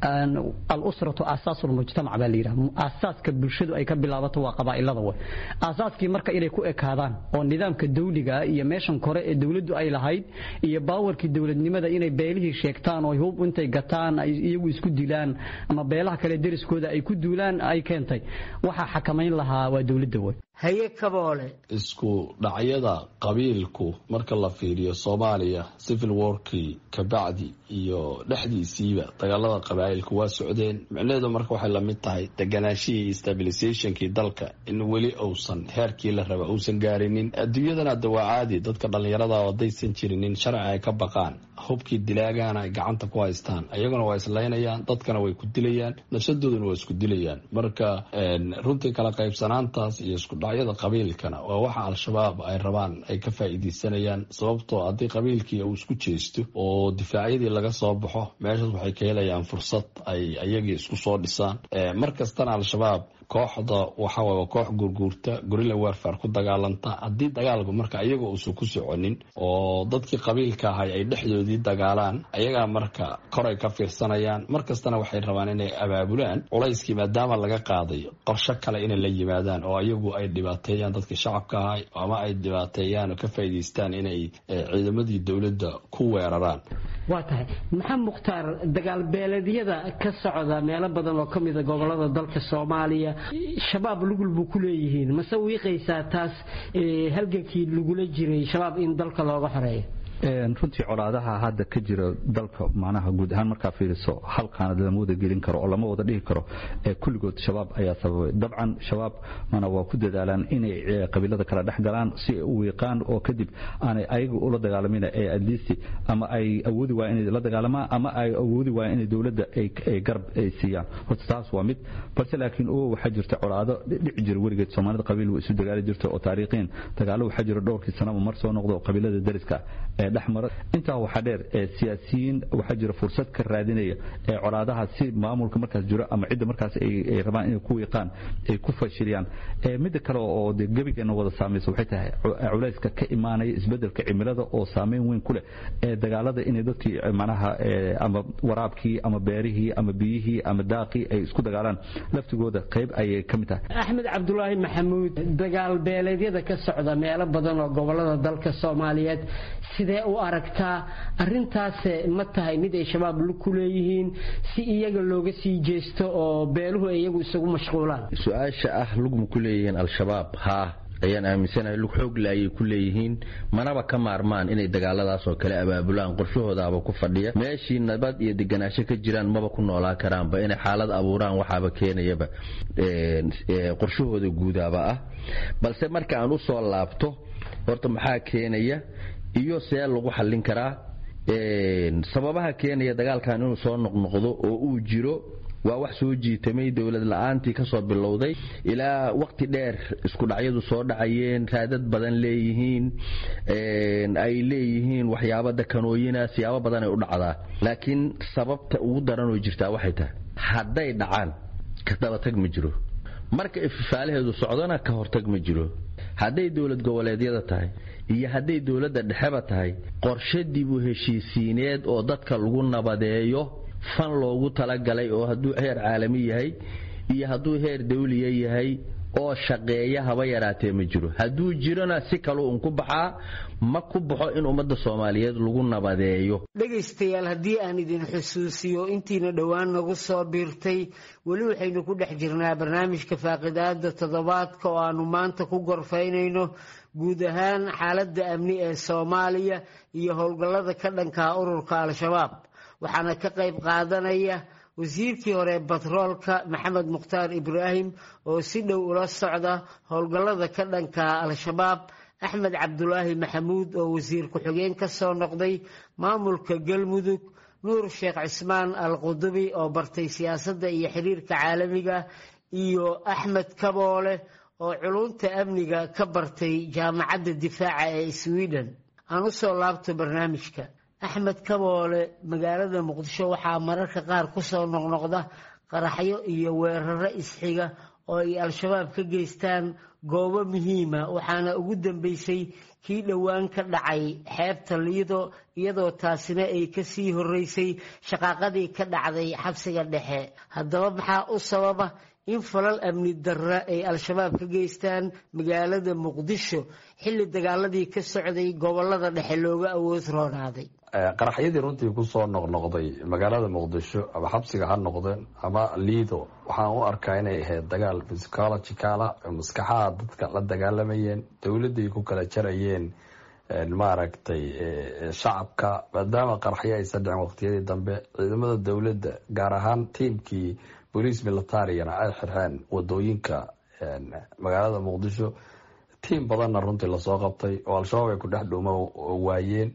al-usratu asaasul mujtamac baa la yiraahdaa asaaska bulshadu ay ka bilaabato waa qabaa'ilada way asaaskii marka inay ku ekaadaan oo nidaamka dawliga iyo meeshan kore ee dawladdu ay lahayd iyo baawarkii dawladnimada inay beelihii sheegtaan oo hub intay gataan ay iyagu isku dilaan ama beelaha kale deriskooda ay ku duulaan ay keentay waxa xakameyn lahaa waa dawladda way haye Kaboole isku dhacyada qabiilku marka la fiiriyo Soomaaliya civil warkii ka bacdi iyo dhaxdiisiiba dagaalada qabaa'ilku waa socdeen macnaheedu marka waxay la mid tahay deganaashii stabilizationkii dalka in wali uusan heerkii la raba uusan gaarinin adduunyadana waa caadi dadka dhalinyarada oo daysan jirinin sharci ay ka baqaan hubkii dilaagana ay gacanta ku haystaan ayaguna waa islaynayaan dadkana way ku dilayaan nafsadooduna waa isku dilayaan marka runtii kala qaybsanaantaas iyo isku dhacyada qabiilkana waa waxa al-shabaab ay rabaan ay ka faa'iideysanayaan sababtoo haddii qabiilkii uu isku jeesto oo difaacyadii laga soo baxo meeshaas waxay ka helayaan fursad ay ayagii isku soo dhisaan markastana al-shabaab kooxda waxa waaye waa koox gurguurta gorilla warfare ku dagaalanta. haddii dagaalku marka iyaga uusan ku soconin oo dadkii qabiilka ahay ay dhexdoodii dagaalaan, ayagaa marka koray ka fiirsanayaan. markastana waxay rabaan inay abaabulaan culayskii maadaama laga qaaday qorsho kale inay la yimaadaan oo iyagu ay dhibaateeyaan dadkii shacabka ahay ama ay dhibaateeyaan oo ka faa'iidaystaan inay ciidamadii dowladda ku weeraraan. waa tahay maxamed mukhtaar, dagaal beeleedyada ka socda meelo badan oo ka mid a gobolada dalka Soomaaliya shabaab lugul buu ku leeyihiin, mase wiiqaysaa taas halgankii lagula jiray shabaab in dalka looga xoreeyo? runtii colaadaha hadda ka jira dalka macnaha guud ahaan markaa fiiriso halkaana lama wada gelin karo oo lama wada dhihi karo kulligood shabaab ayaa sababay. dabcan shabaab mana waa ku dadaalaan inay qabiilada kala dhex galaan si ay u wiiqaan oo kadib aanay ayaga ula dagaalamin ee adlisti ama ay awoodi waayeen inay la dagaalamaan ama ay awoodi waayeen inay dowladda ay garab ay siiyaan. horta taas waa mid, balse laakiin waxaa jirta colaado dhici jira weligeed Soomaalida qabiil isu dagaali jirta oo taariikhiin dagaalo waxaa jira dhowrkii sanaba mar soo noqdo qabiilada dariska dhexmara. intaa waxaa dheer siyaasiyiin waxaa jira fursad ka raadinaya colaadaha si maamulka markaas jiro ama cidda markaas ay rabaan inay ku wiiqaan ay ku fashiliyaan. midda kale oo gebigeena wada saamaysa waxay tahay culayska ka imaanaya isbedelka cimilada oo saameyn weyn ku leh dagaalada inay dadkii macnaha ama waraabkii ama beerihii ama biyihii ama daaqii ay isku dagaalaan laftigooda qayb ayay ka mid tahay. Axmed Cabdulaahi Maxamuud, dagaal beeleedyada ka socda meelo badan oo gobolada dalka Soomaaliyeed sidee u aragtaa arintaas? ma tahay mid ay shabaab ku leeyihiin si iyaga looga sii jeesto oo beeluhu iyagu isagu mashquulaan? su-aasha ah lugma ku leeyihiin al-shabaab haa ayaan aaminsanahay lug xoog leh ayay ku leeyihiin, manaba ka maarmaan inay dagaaladaas oo kale abaabulaan. qorshahoodaaba ku fadhiya meeshii nabad iyo deganaansho ka jiraan maba ku noolaa karaanba, inay xaalad abuuraan waxaaba keenayaba qorshahooda guudaaba ah. balse marka aan u soo laabto horta maxaa keenaya iyo see lagu xallin karaa sababaha keenaya dagaalkan inuu soo noqnoqdo oo uu jiro waa wax soo jiitamay dawlad la'aantii ka soo bilowday ilaa waqti dheer isku dhacyadu soo dhacayeen, raadad badan leeyihiin, ay leeyihiin waxyaabo dakanooyina siyaabo badan ay u dhacdaa. laakiin sababta ugu daran oo jirtaa waxay tahay hadday dhacaan ka daba tag ma jiro, marka ifaalaheedu socdana ka hortag ma jiro. hadday dawlad goboleedyada tahay iyo hadday dawladda dhexeba tahay qorshe dib u heshiisiineed oo dadka lagu nabadeeyo fan loogu talagalay oo hadduu heer caalami yahay iyo hadduu heer dawliya yahay oo shaqeeya haba yaraatee ma jiro. hadduu jirona si kale uun ku baxaa, ma ku baxo in ummadda Soomaaliyeed lagu nabadeeyo. dhegaystayaal, haddii aan idin xusuusiyo intiina dhowaan nagu soo biirtay, weli waxaynu ku dhex jirnaa barnaamijka faaqidaada toddobaadka oo aanu maanta ku gorfaynayno guud ahaan xaaladda amni ee Soomaaliya iyo howlgallada ka dhanka ururka al-shabaab. waxaana ka qayb qaadanaya wasiirkii hore batroolka Maxamed Mukhtaar Ibraahim oo si dhow ula socda howlgallada ka dhanka al-shabaab, Axmed Cabdulaahi Maxamuud oo wasiir ku-xigeen ka soo noqday maamulka Galmudug, Nuur Sheekh Cismaan Al-Qudubi oo bartay siyaasadda iyo xiriirka caalamiga, iyo Axmed Kaboole oo culunta amniga ka bartay jaamacadda difaaca ee Sweden. aan u soo laabto barnaamijka. Axmed Kaboole, magaalada Muqdisho waxaa mararka qaar ku soo noqnoqda qaraxyo iyo weeraro isxiga oo ay al-shabaab ka geystaan goobo muhiima, waxaana ugu dambeysay kii dhowaan ka dhacay xeebta Liido, iyadoo taasina ay ka sii horeysay shaqaaqadii ka dhacday xabsiga dhexe. haddaba maxaa u sababa in falal amni darra ay al-shabaab ka geystaan magaalada Muqdisho xilli dagaaladii ka socday gobolada dhexe looga awood roonaaday? qaraxyadii runtii ku soo noqnoqday magaalada Muqdisho ama xabsiga ha noqdeen ama Liido, waxaan u arkaa inay ahayd dagaal psychological maskaxaha dadka la dagaalamayeen, dawladday ku kala jarayeen maaragtay shacabka, maadaama qaraxyo aysan dhicin waqtiyadii dambe. ciidamada dawladda gaar ahaan tiimkii booliis militarigana ay xirxeen wadooyinka magaalada Muqdisho. tiim badanna runtii lasoo qabtay oo al-shabaab ay ku dhex dhuuma waayeen.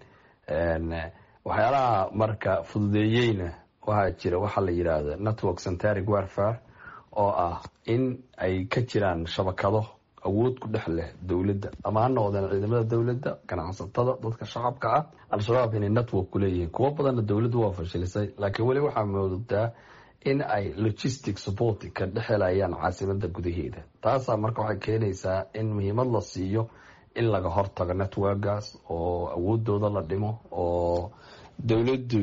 waxyaalaha marka fududeeyeyna waxaa jira waxa la yidhaahdo network centric warfare oo ah in ay ka jiraan shabakado awood ku dhex leh dawladda, ama ha noqdeen ciidamada dawladda, ganacsatada, dadka shacabka ah. al-shabaab inay network ku leeyihiin. kuwo badanna dawladdu waa fashilisay, laakiin weli waxaa moodaa in ay logistic support ka dhexelayaan caasimada gudaheeda. taasaa marka waxay keenaysaa in muhiimad la siiyo in laga hortago networkaas oo awoodooda la dhimo oo dowladdu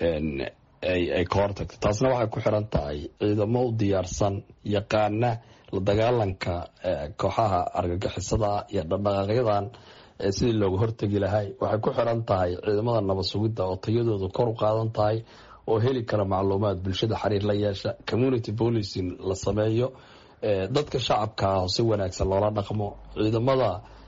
ay ka hortagto. taasna waxay ku xiran tahay ciidamo u diyaarsan yaqaana la dagaalanka kooxaha argagixisada iyo dhaqdhaqaaqyadan sidii looga hortagi lahay. waxay ku xiran tahay ciidamada nabad sugidda oo tayadooda kor u qaadan tahay oo heli kara macluumaad bulshada xiriir la yeesha, community policing la sameeyo, dadka shacabka si wanaagsan loola dhaqmo, ciidamada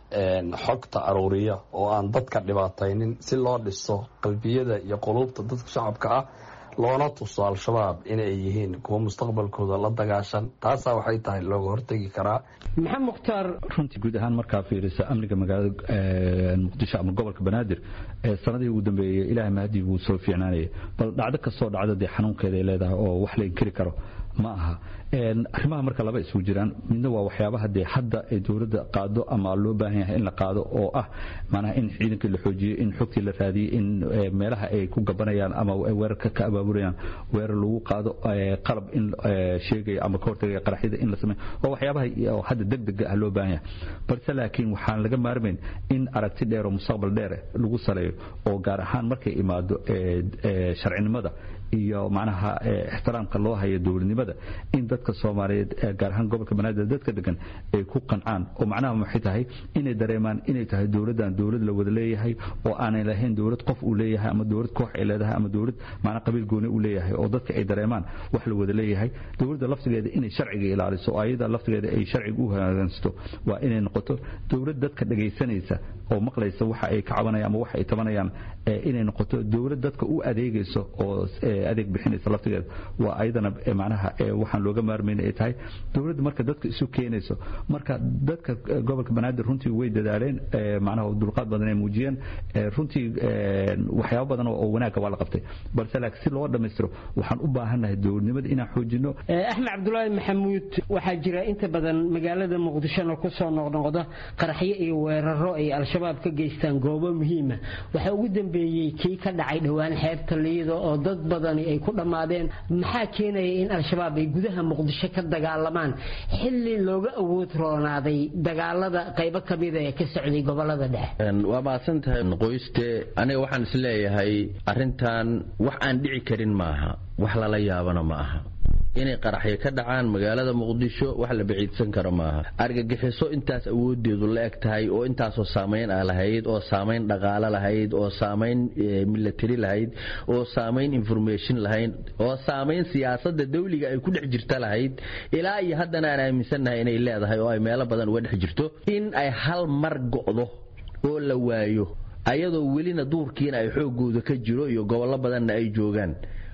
xogta aruuriya oo aan dadka dhibaataynin si loo dhiso qalbiyada iyo quluubta dadka shacabka ah, loona tuso al-shabaab inay yihiin kuwa mustaqbalkooda la dagaashan. taasaa waxay tahay looga hortegi karaa. maxamed mukhtaar, runtii guud ahaan markaa fiirisa amniga magaalada muqdisho ama gobolka banaadir sanadihii ugu dambeeyey ilaahay mahadii wuu soo fiicnaanayay, bal dhacdo kastoo dhacdo dee xanuunkeeda ay leedahay oo wax la inkiri karo ma aha. arrimaha marka laba isugu jiraan, midna waa waxyaabaha dee hadda ay dowladda qaado ama loo baahan yahay in la qaado oo ah macnaha in ciidankii la xoojiyo, in xogtii la raadiyo, in meelaha ay ku gabanayaan ama weerarka ka abaaburayaan weerar lagu qaado, qalab in sheegaya ama ka hortagaya qaraxyada in la sameeyo, waa waxyaabaha oo hadda degdega ah loo baahan yahay. balse laakiin waxaan laga maarmayn in aragti dheer oo mustaqbal dheer lagu saleeyo oo gaar ahaan markay imaado sharcinimada iyo macnaha ixtiraamka loo hayo dowladnimada, in dadka Soomaaliyeed gaar ahaan gobolka banaadir dadka degan ay ku qancaan oo macnaha maxay tahay inay dareemaan inay tahay dowladdan dowlad la wada leeyahay oo aanay lahayn dowlad qof uu leeyahay ama dowlad koox ay leedahay ama dowlad macnaha qabiil gooni uu leeyahay, oo dadka ay dareemaan wax la wada leeyahay. dowladda laftigeeda inay sharciga ilaaliso oo ayada laftigeeda ay sharciga u hagaagsanto waa inay noqoto dowlad dadka dhagaysanaysa oo maqlaysa waxa ay ka cabanayaan ama waxa ay tabanayaan, inay noqoto dowlad dadka u adeegayso oo adeeg bixinaysa laftigeeda. waa ayadana macnaha waxaan looga maarmayn ay tahay dowladda marka dadka isu keenayso. marka dadka gobolka banaadir runtii way dadaaleen, macnaha dulqaad badan ay muujiyeen, runtii waxyaabo badan oo wanaagga waa la qabtay, balse laakiin si loo dhammaystiro waxaan u baahannahay dowladnimada inaan xoojino. axmed cabdulaahi maxamuud, waxaa jira inta badan magaalada muqdishona ku soo noqnoqda qaraxyo iyo weeraro ay al-shabaab ka geystaan goobo muhiima. waxaa ugu dambeeyey kii ka dhacay dhowaan xeebta liido oo dad badani ay ku dhammaadeen. maxaa keenaya in al-shabaab ay gudaha muqdisho ka dagaalamaan xilli looga awood roonaaday dagaalada qaybo ka mid ah ee ka socday gobolada dhexe? waa mahadsantahay qoyste. aniga waxaan is leeyahay arrintan wax aan dhici karin maaha, wax lala yaabana ma aha. inay qaraxyo ka dhacaan magaalada muqdisho wax la baciidsan karo maaha. argagixiso intaas awoodeedu la eg tahay oo intaasoo saamayn ah lahayd, oo saamayn dhaqaale lahayd, oo saamayn military lahayd, oo saamayn information lahayd, oo saamayn siyaasadda dawliga ay ku dhex jirta lahayd, ilaa iyo haddana aan aaminsannahay inay leedahay oo ay meelo badan uga dhex jirto, in ay hal mar go'do oo la waayo ayadoo welina duurkiina ay xoogooda ka jiro iyo gobollo badanna ay joogaan.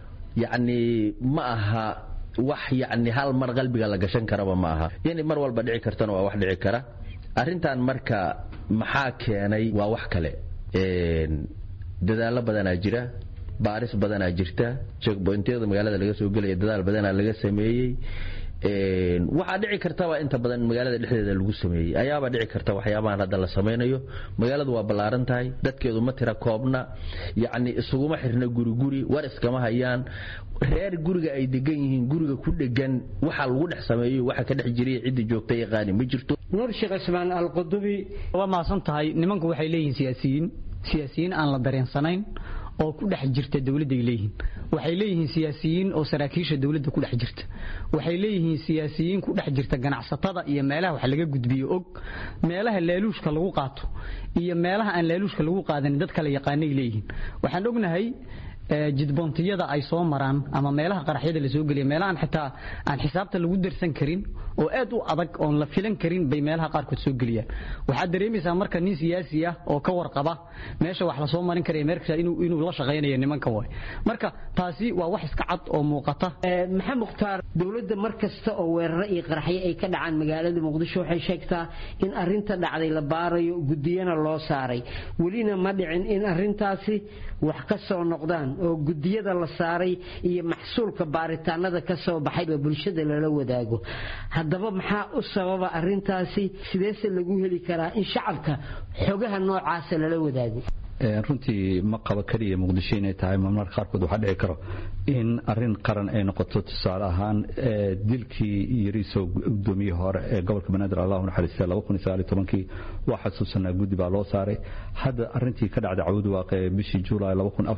yacni ma aha wax yacni hal mar qalbiga la gashan karaba ma aha. yani mar walba dhici kartana waa wax dhici kara. arrintan marka maxaa keenay waa wax kale. dadaallo badanaa jira, baaris badanaa jirta, checkpointyada magaalada laga soo gelaya dadaal badanaa laga sameeyey. waxaa dhici karta waa inta badan magaalada dhexdeeda lagu sameeyey, ayaaba dhici karta waxyaabahan hadda la samaynayo. magaaladu waa ballaaran tahay, dadkeedu ma tira koobna, yacni isuguma xirna guri war iskama hayaan. reer guriga ay degan yihiin guriga ku dhegan waxa lagu dhex sameeyo waxa ka dhex jiray cidda joogta yaqaan ma jirto. nuur sheekh Ismaan Al-Qudubi, waa maasan tahay. nimanku waxay leeyihiin siyaasiyiin aan la dareensanayn oo ku dhex jirta dawladda ay leeyihiin. waxay leeyihiin siyaasiyiin oo saraakiisha dawladda ku dhex jirta. waxay leeyihiin siyaasiyiin ku dhex jirta ganacsatada iyo meelaha wax laga gudbiyo og, meelaha laaluushka lagu qaato iyo meelaha aan laaluushka lagu qaadan dad kale yaqaanay leeyihiin. waxaan ognahay jidboontiyada ay soo maraan ama meelaha qaraxyada la soo geliyo meelahan xitaa aan xisaabta lagu darsan karin oo aad u adag oo la filan karin bay meelaha qaar ku soo geliyaan. waxa dareemaysaa marka nin siyaasi ah oo ka warqaba meesha wax la soo marin karo meerka inuu la shaqeynayo nimanka way. marka taasi waa wax iska cad oo muuqata. maxamed mukhtaar, dawladda markasta oo weeraro iyo qaraxyo ay ka dhacaan magaalada muqdisho waxay sheegtaa in arinta dhacday la baarayo, gudiyana loo saaray. welina ma dhicin in arintaasi wax ka soo noqdaan oo gudiyada la saaray iyo maxsuulka baaritaanada ka soo baxay bulshada lala wadaago. haddaba maxaa u sababa arintaasi? sideese lagu heli karaa in shacabka xogaha noocaas lala wadaago? runtii ma qaba kaliya muqdisho inay tahay marmarka qaarkood waxaa dhici karo in arrin qaran ay noqoto tusaale ahaan dilkii yariisoo gudoomiyihii hore ee gobolka banaadir allahu naxariista 2019 waa xasuusanaa guddi baa loo saaray hadda arrintii ka dhacday cawd waaqe bishii Juulaay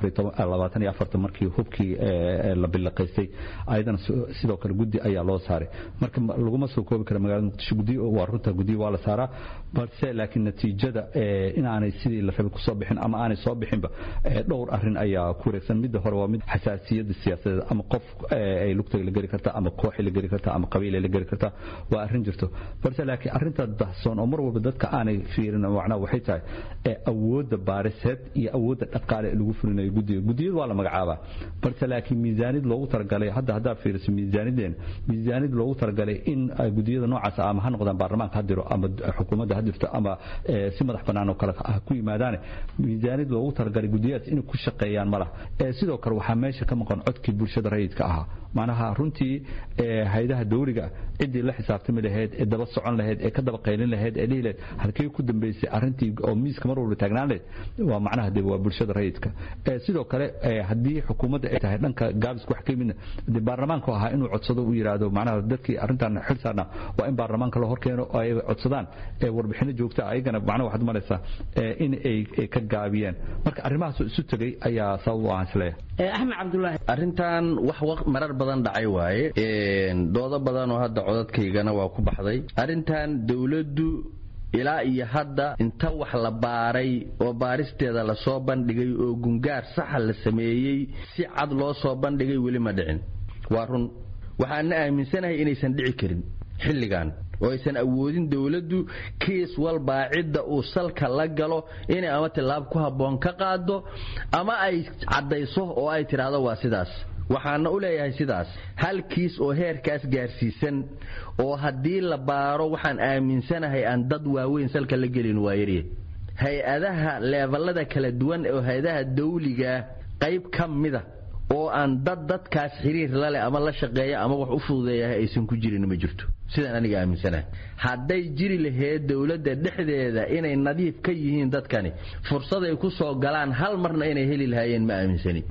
2024 markii hubkii la bilaqaystay aydan sidoo kale guddi ayaa loo saaray marka laguma soo koobi karo magaalada muqdisho guddi waa runta guddi waa la saaraa balse laakiin natiijada inaanay sidii la rabay ku soo bixin ama aanay soo bixinba dhowr arrin ayaa ku wareegsan mid hore waa mid xasaasiyada siyaasadeed ama qof ay lugta la gari karta ama koox la gari karta ama qabiil la gari karta waa arrin jirto balse laakiin arrinta dahsoon oo mar walba dadka aanay fiirin macna waxay tahay awoodda baariseed iyo awoodda dhaqaale ee lagu fulinayo gudiyadu waa la magacaabaa balse laakiin miisaanid loogu talagalay hadda fiiriso miisaanid loogu talagalay in gudiyada noocaas ama ha noqdaan baarlamaanka hadiro ama xukuumadda hadirto ama si madax banaan oo kale ku yimaadaan miisaanid loogu talagalay gudiyadaas inay ku shaqeeyaan malaha sidoo kale waxaa meesha ka maqan codkii bulshada rayidka ahaa macnaha runtii hay'adaha dawliga cidii la xisaabtami lahayd ee daba socon lahayd ee ka daba qaylin lahayd ee dhihi lahayd halkee ku dambeysay arrintii oo miiska mar walba taagnaan lahayd waa macnaha dib waa bulshada rayidka sidoo kale haddii xukuumadda ay tahay dhanka gaabis wax ka yimid baarlamaanku ahaa inuu codsado uu yiraahdo macnaha dadkii arrintan xil saarna waa in baarlamaanka la horkeeno oo ay codsadaan warbixino joogta ayagana macnaha waxaad malaysaa in ay ka gaabiyeen marka arrimahaas isu tagay ayaa sabab u ah isleeyahay axmed cabdullaahi arrintan wax marar badan dhacay waaye doodo badan oo hadda codadkaygana waa ku baxday arrintan dawladdu ilaa iyo hadda inta wax la baaray oo baaristeeda la soo bandhigay oo gungaar sax la sameeyay si cad loo soo bandhigay weli ma dhicin waa run waxaan aaminsanahay inaysan dhici karin xilligan oo aysan awoodin dawladdu kiis walba cidda uu salka la galo inay ama tilaab ku haboon ka qaado ama ay cadayso oo ay tiraahdo waa sidaas waxaan u leeyahay sidaas hal kiis oo heerkaas gaarsiisan oo hadii la baaro waxaan aaminsanahay aan dad waaweyn salka la gelin waayiriye hay'adaha levelada kala duwan oo hay'adaha dawliga qayb kamida oo aan dadkaas xiriir la leh ama la shaqeeyo ama wax u fududeeyahay aysan ku jirin ma jirto sidaan aniga aaminsanahay hadday jiri lahayd dawladda dhexdeeda inay nadiif ka yihiin dadkani fursad ay ku soo galaan hal marna inay heli lahaayeen ma aaminsani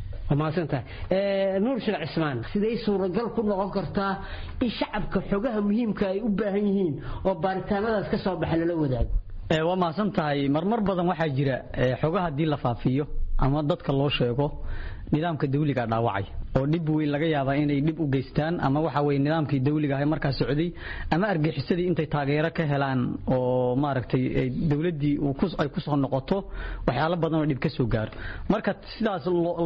nuur shirc cismaan siday suuragal ku noqon kartaa in shacabka xogaha muhiimka ay u baahan yihiin oo baaritaanadaas ka soo baxa lala wadaago waa mahadsan tahay marmar badan waxaa jira xogaha haddii la faafiyo ama dadka loo sheego nidaamka dawliga dhaawacay oo dib weyn laga yaabaa inay dib u geystaan ama waxa weeye nidaamkii dawliga ah markaa socday ama argaxisadii intay taageero ka helaan oo maaragtay dawladii ay ku soo noqoto waxyaalo badan oo dib ka soo gaaro marka sidaas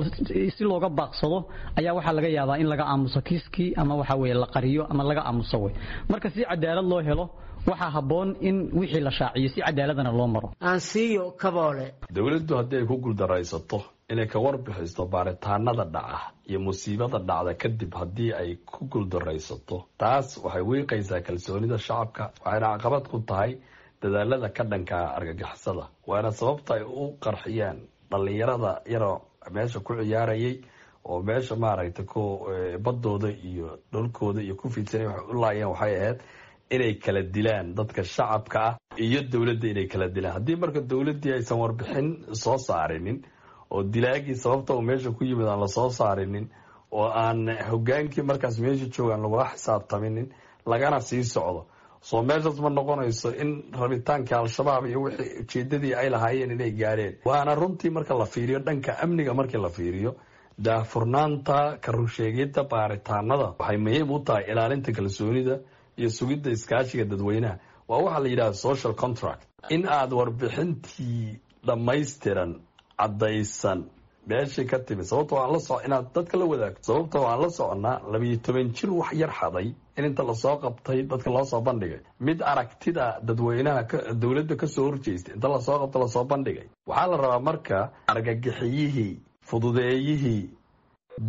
si looga baaqsado ayaa waxa laga yaabaa in laga aamuso kiiskii ama waxa weeye la qariyo ama laga aamuso way marka si cadaalad loo helo waxa haboon in wixii la shaaciyo si cadaaladana loo maro aan siiyo kaboole dawladdu haddii ay ku guuldaraysato inay ka warbixisto baaritaanada dhaca iyo musiibada dhacda kadib haddii ay ku guuldaraysato taas waxay wiiqaysaa kalsoonida shacabka waxayna caqabad ku tahay dadaalada ka dhanka argagixisada waana sababta ay u qarxiyaan dhallinyarada yaroo meesha ku ciyaarayay oo meesha maaragtay badooda iyo dhulkooda iyo ku fiidsanay waxay u laayeen waxay ahayd inay kala dilaan dadka shacabka ah iyo dawladda inay kala dilaan haddii marka dawladdii aysan warbixin soo saarinin oo dilaagii sababta uu meesha ku yimid aan la soo saarinin oo aan hogaankii markaas meesha joogaan lagula xisaabtaminin lagana sii socdo soo meeshaas ma noqonayso in rabitaankii al-shabaab iyo wixii ujeedadii ay lahaayeen inay gaareen waana runtii marka la fiiriyo dhanka amniga markii la fiiriyo daahfurnaanta ka runsheegidda baaritaanada waxay muhiim u tahay ilaalinta kalsoonida iyo sugidda iskaashiga dadweynaha waa waxa la yidhahda social contract in aad warbixintii dhammaystiran caddaysan meeshii ka timi sababta waan la inaad dadka la wadaagto sababta waan la soconaa 12 jir wax yar xaday in inta lasoo qabtay dadka loo soo bandhigay mid aragtida dadweynaha dawladda ka soo horjeestay inta lasoo qabto lasoo bandhigay waxaa la rabaa marka argagixiyihii fududeeyihii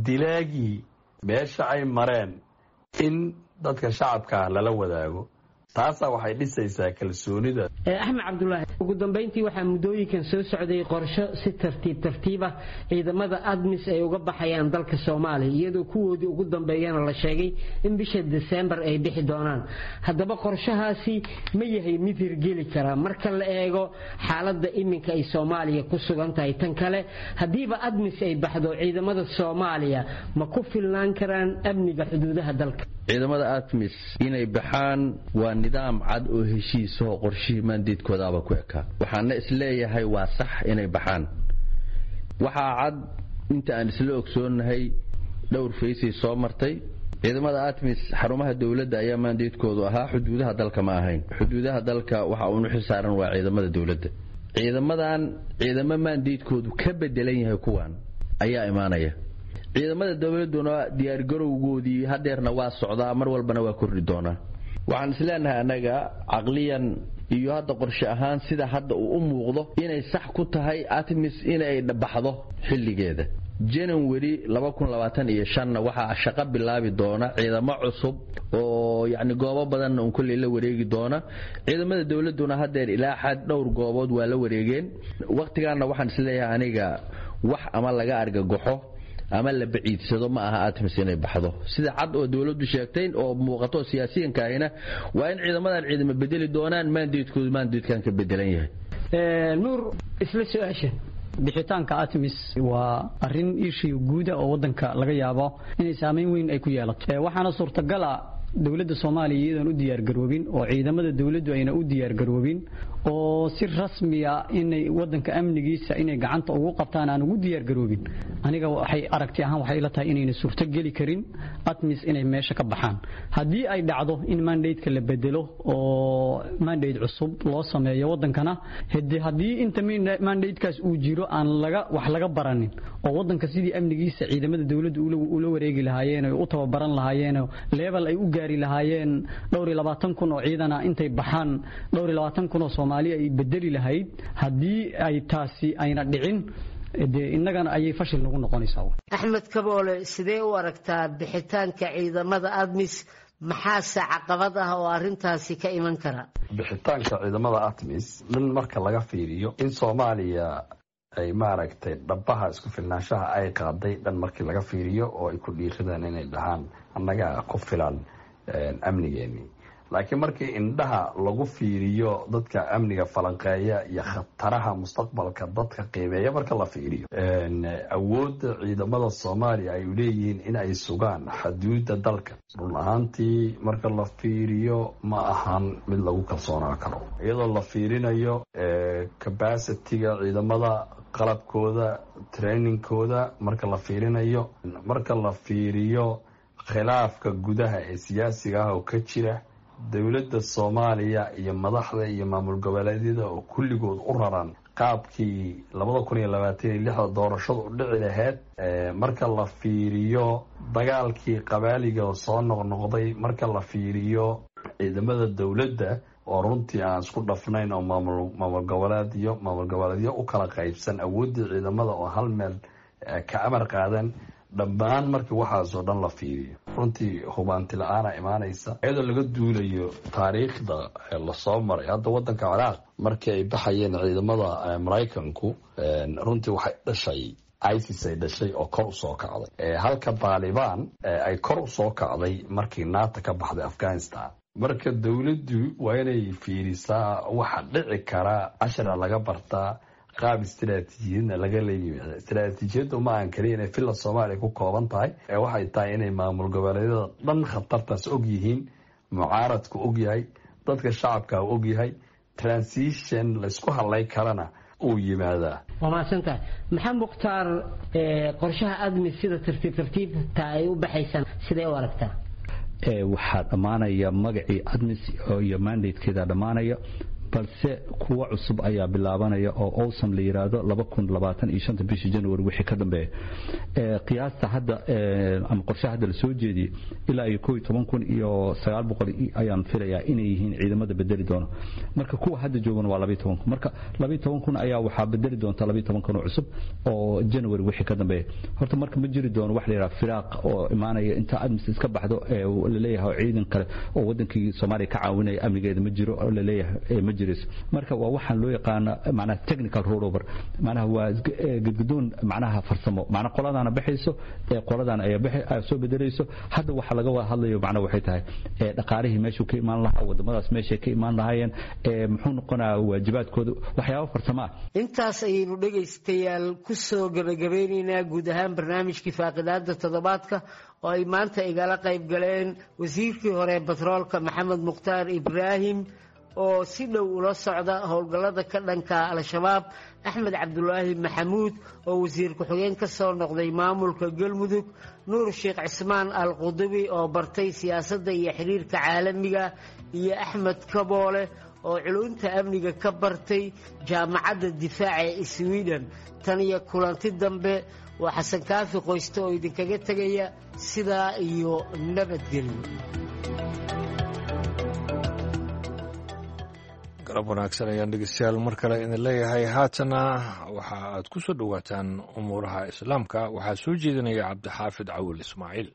dilaagii meesha ay mareen in dadka shacabka lala wadaago taasaa waxay dhisaysaa kalsoonida. Axmed Cabdullaahi, ugu dambeyntii waxaa muddooyinkan soo socday qorsho si tartiib ah ciidamada ADMIS ay uga baxayaan dalka Soomaaliya iyadoo kuwoodii ugu dambeeyana la sheegay in bisha December ay bixi doonaan. Haddaba qorshahaasi ma yahay mid hirgeli kara marka la eego xaaladda iminka ay Soomaaliya ku sugan tahay? Tan kale, hadiiba ADMIS ay baxdo, ciidamada Soomaaliya ma ku filnaan karaan amniga xuduudaha dalka? ciidamada ADMIS inay baxaan waa nidaam cad oo heshiis oo qorshihii mandatekoodaaba ku ekaa. waxaana isleeyahay waa sax inay baxaan. waxaa cad inta aan isla ogsoonahay dhowr faysay soo martay. ciidamada ADMIS xarumaha dawladda ayaa mandatekoodu ahaa, xuduudaha dalka ma ahayn. xuduudaha dalka waxa uu u xisaaran waa ciidamada dawladda. ciidamo mandatekoodu ka bedelan yahay kuwan ayaa imaanaya. ciidamada dawladuna diyaar garowgoodii hadeerna waa socdaa, mar walbana waa kordhi doonaa. waxaan isleenahay anaga caqliyan iyo hadda qorshe ahaan sida hadda uu u muuqdo inay sax ku tahay ADMIS inay baxdo xilligeeda. January 2025 waxaa shaqo bilaabi doona ciidamo cusub oo goobo badan oo kulli la wareegi doona. ciidamada dawladuna hadeer ilaa xad dhowr goobood waa la wareegeen. waqtigaana waxaan isleeyahay aniga wax ama laga argagaxo ama la baciidsado ma aha ADMIS inay baxdo sida cad oo dawladdu sheegtay oo muuqato siyaasiyiinka ahina waa in ciidamadan ciidamo bedeli doonaan mandatekan ka bedelan yahay. nuur isla su'aasha bixitaanka ADMIS waa arin issue guud oo wadanka laga yaabo inay saameyn weyn ay ku yeelato. waxaana suurtagal ah dawladda Soomaaliya iyadoo u diyaar garoobin oo ciidamada dawladdu ayna u diyaar garoobin oo si rasmi ah inay wadanka amnigiisa inay gacanta ugu qabtaan aan ugu diyaar garoobin. aniga waxay aragti ahaan waxay la tahay inayna suurto gali karin ADMIS inay meesha ka baxaan. haddii ay dhacdo in mandate-ka la bedelo oo mandate cusub loo sameeyo wadankana, haddii inta mandate-kaas uu jiro aan wax laga baranin oo wadanka sidii amnigiisa ciidamada dawladdu ula wareegi lahaayeen oo u tababaran lahaayeen level ay u gaari lahaayeen 22,000 oo ciidana intay baxaan 22,000 oo Soomaali ay bedeli lahayd. haddii ay taasi ayna dhicin innagana ayay fashil nagu noqonaysaa. Axmed Kaboole, sidee u aragtaa bixitaanka ciidamada ADMIS? maxaa caqabad ah oo arintaasi ka iman kara? bixitaanka ciidamada ADMIS dhan marka laga fiiriyo in Soomaaliya ay maaragtay dhabaha isku filnaanshaha ay qaaday dhan markii laga fiiriyo oo ay ku dhiiradaan inay dhahaan annaga ku filan amnigeeni. laakiin markii indhaha lagu fiiriyo dadka amniga falanqeeya iyo khataraha mustaqbalka dadka qiimeeya marka la fiiriyo awoodda ciidamada Soomaaliya ay leeyihiin in ay sugaan xuduudda dalka run ahaantii marka la fiiriyo ma ahan mid lagu kalsoonaan karo. iyadoo la fiirinayo capacity-ga ciidamada, qalabkooda, trainingkooda, marka la fiiriyo khilaafka gudaha ee siyaasiga ah oo ka jira dawladda Soomaaliya iyo madaxda iyo maamul goboleedyada oo kulligood u raran qaabkii 2026 doorashadu u dhici lahayd. marka la fiiriyo dagaalkii qabaaliga oo soo noqnoqday, marka la fiiriyo ciidamada dawladda oo runtii aan isku dhafnayn oo maamul goboleedyo u kala qaybsan, awoodii ciidamada oo hal meel ka amar qaadan, dhammaan markii waxaasoo dhan la fiiriyo runtii hubaanti la-aana imaanaysa. iyadoo laga duulayo taariikhda lasoo maray hadda wadanka Ciraaq markii ay baxayeen ciidamada Maraykanku, runtii waxay dhashay ISIS ay dhashay oo kor usoo kacday, halka Taliban ay kor usoo kacday markii NATO ka baxday Afghanistan. marka dawladdu waa inay fiirisaa waxa dhici kara, cashara laga bartaa, qaab istiraatiijiyadna laga leeyahay. istiraatiijiyadu ma aan kaliya inay filla Soomaaliya ku kooban tahay, waxay tahay inay maamul goboleedyada dhan khatartaas og yihiin, mucaaradku og yahay, dadka shacabka og yahay, transition la isku halay karana uu yimaadaa. waa mahadsantahay. maxamed Mukhtaar, qorshaha ADMIS sida tartiibta ay u baxaysan sidee u aragtaa? waxaa dhammaanaya magacii ADMIS iyo mandatekeeda dhammaanaya balse kuwa cusub ayaa bilaabanaya oo awsam la yiraahdo 2025 bishii January wixii ka dambeeyay qiyaasta hadda ama qorshaha hadda la soo jeediyay ilaa 11900 ayaan filayaa inay yihiin ciidamada bedeli doona marka kuwa hadda joogan waa 12 marka 12 ayaa waxa bedeli doonta 12 cusub oo January wixii ka dambeeyay horta marka ma jiri doono wax la yiraahdo firaaq oo imaanaya inta admis iska baxdo la leeyahay ciidan kale oo wadankii Soomaaliya ka caawinaya amnigeeda ma jiro oo la leeyahay ma jiris marka waa waxaan loo yaqaan macnaha technical rollover macnaha waa gudgudoon macnaha farsamo macnaha qoladana bixayso qoladana ay soo bedelayso hadda waxa laga wada hadlayo macnaha waxay tahay dhaqaalihii meesha ka imaan lahaa wadamadaas meesha ka imaan lahaayeen muxuu noqonaa waajibaadkooda waxyaabo farsamo ah intaas ayaynu dhagaystayaal ku soo gabagabaynaynaa guud ahaan barnaamijkii faaqidaada toddobaadka oo ay maanta igala qayb galeen wasiirkii hore batroolka Maxamed Mukhtaar Ibraahim oo si dhow ula socda howlgallada ka dhanka al-shabaab Axmed Cabdulaahi Maxamuud oo wasiir ku-xigeen ka soo noqday maamulka Galmudug Nuur Sheekh Cismaan Al-Qudubi oo bartay siyaasadda iyo xiriirka caalamiga iyo Axmed Kaboole oo culunta amniga ka bartay jaamacadda difaaca ee Sweden tan iyo kulanti dambe waa Xasan Kaafi qoysto oo idinkaga tagaya sidaa iyo nabadgelyo galab wanaagsan ayaan dhegeystayaal mar kale idin leeyahay haatana waxa aad ku soo dhawaataan umuuraha islaamka waxaa soo jeedinaya cabdixaafid cawil ismaaciil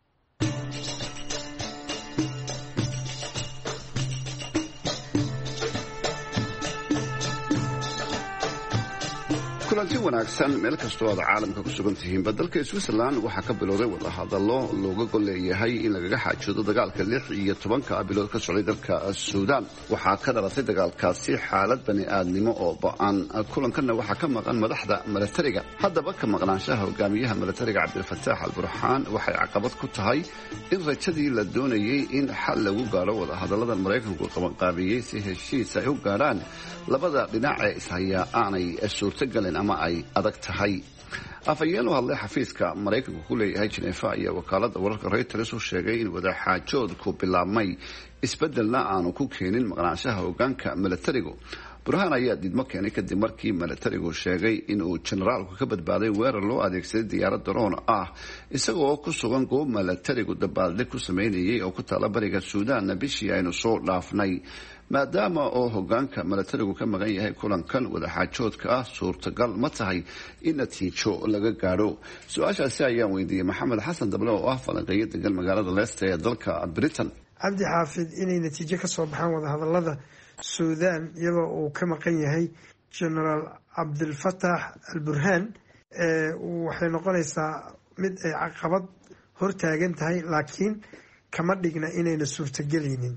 kulanti wanaagsan meel kastoo aad caalamka ku sugan tihiinba dalka Switzerland waxaa ka bilowday wadahadallo looga gol leeyahay in lagaga xaajoodo dagaalka 16 bilood ka socday dalka Suudaan waxaa ka dhalatay dagaalkaasi xaalad bani'aadnimo oo ba'an kulankan waxaa ka maqan madaxda milatariga haddaba ka maqnaanshaha hogaamiyaha milatariga Cabdilfataax al-Burhaan waxay caqabad ku tahay in rajadii la doonayay in xal lagu gaaro wadahadallada Mareykanku qabanqaabiyay si heshiis ay u gaaraan labada dhinac ee ishaya aanay suurtagalin ama ay adag tahay afayeen u hadlay xafiiska Mareykanku ku leeyahay Geneva iyo wakaalada wararka Reuters uu sheegay in wadaxaajoodku bilaabmay isbedelna aanu ku keenin maqnaanshaha hoggaanka milatarigu Burhaan ayaa didmo keenay kadib markii milatarigu sheegay in uu generaalku ka badbaaday weerar loo adeegsaday diyaarad drone ah isagoo ku sugan goob milatarigu dabaaldeg ku sameynayay oo ku taala bariga Suudaan bishii aynu soo dhaafnay maadaama oo hoggaanka milatarigu ka maqan yahay kulankan wadaxaajoodka ah suurtagal ma tahay in natiijo laga gaaro su'aashaasi ayaan weydiiyay Maxamed Xasan Dable oo ah falanqeeyo degan magaalada Leicester ee dalka Britain Cabdi Xaafid inay natiijo ka soo baxaan wadahadallada Suudaan iyadoo uu ka maqan yahay General Cabdilfataax al-Burhaan waxay noqonaysaa mid ay caqabad hortaagan tahay laakiin kama dhigna inayna suurtagelaynin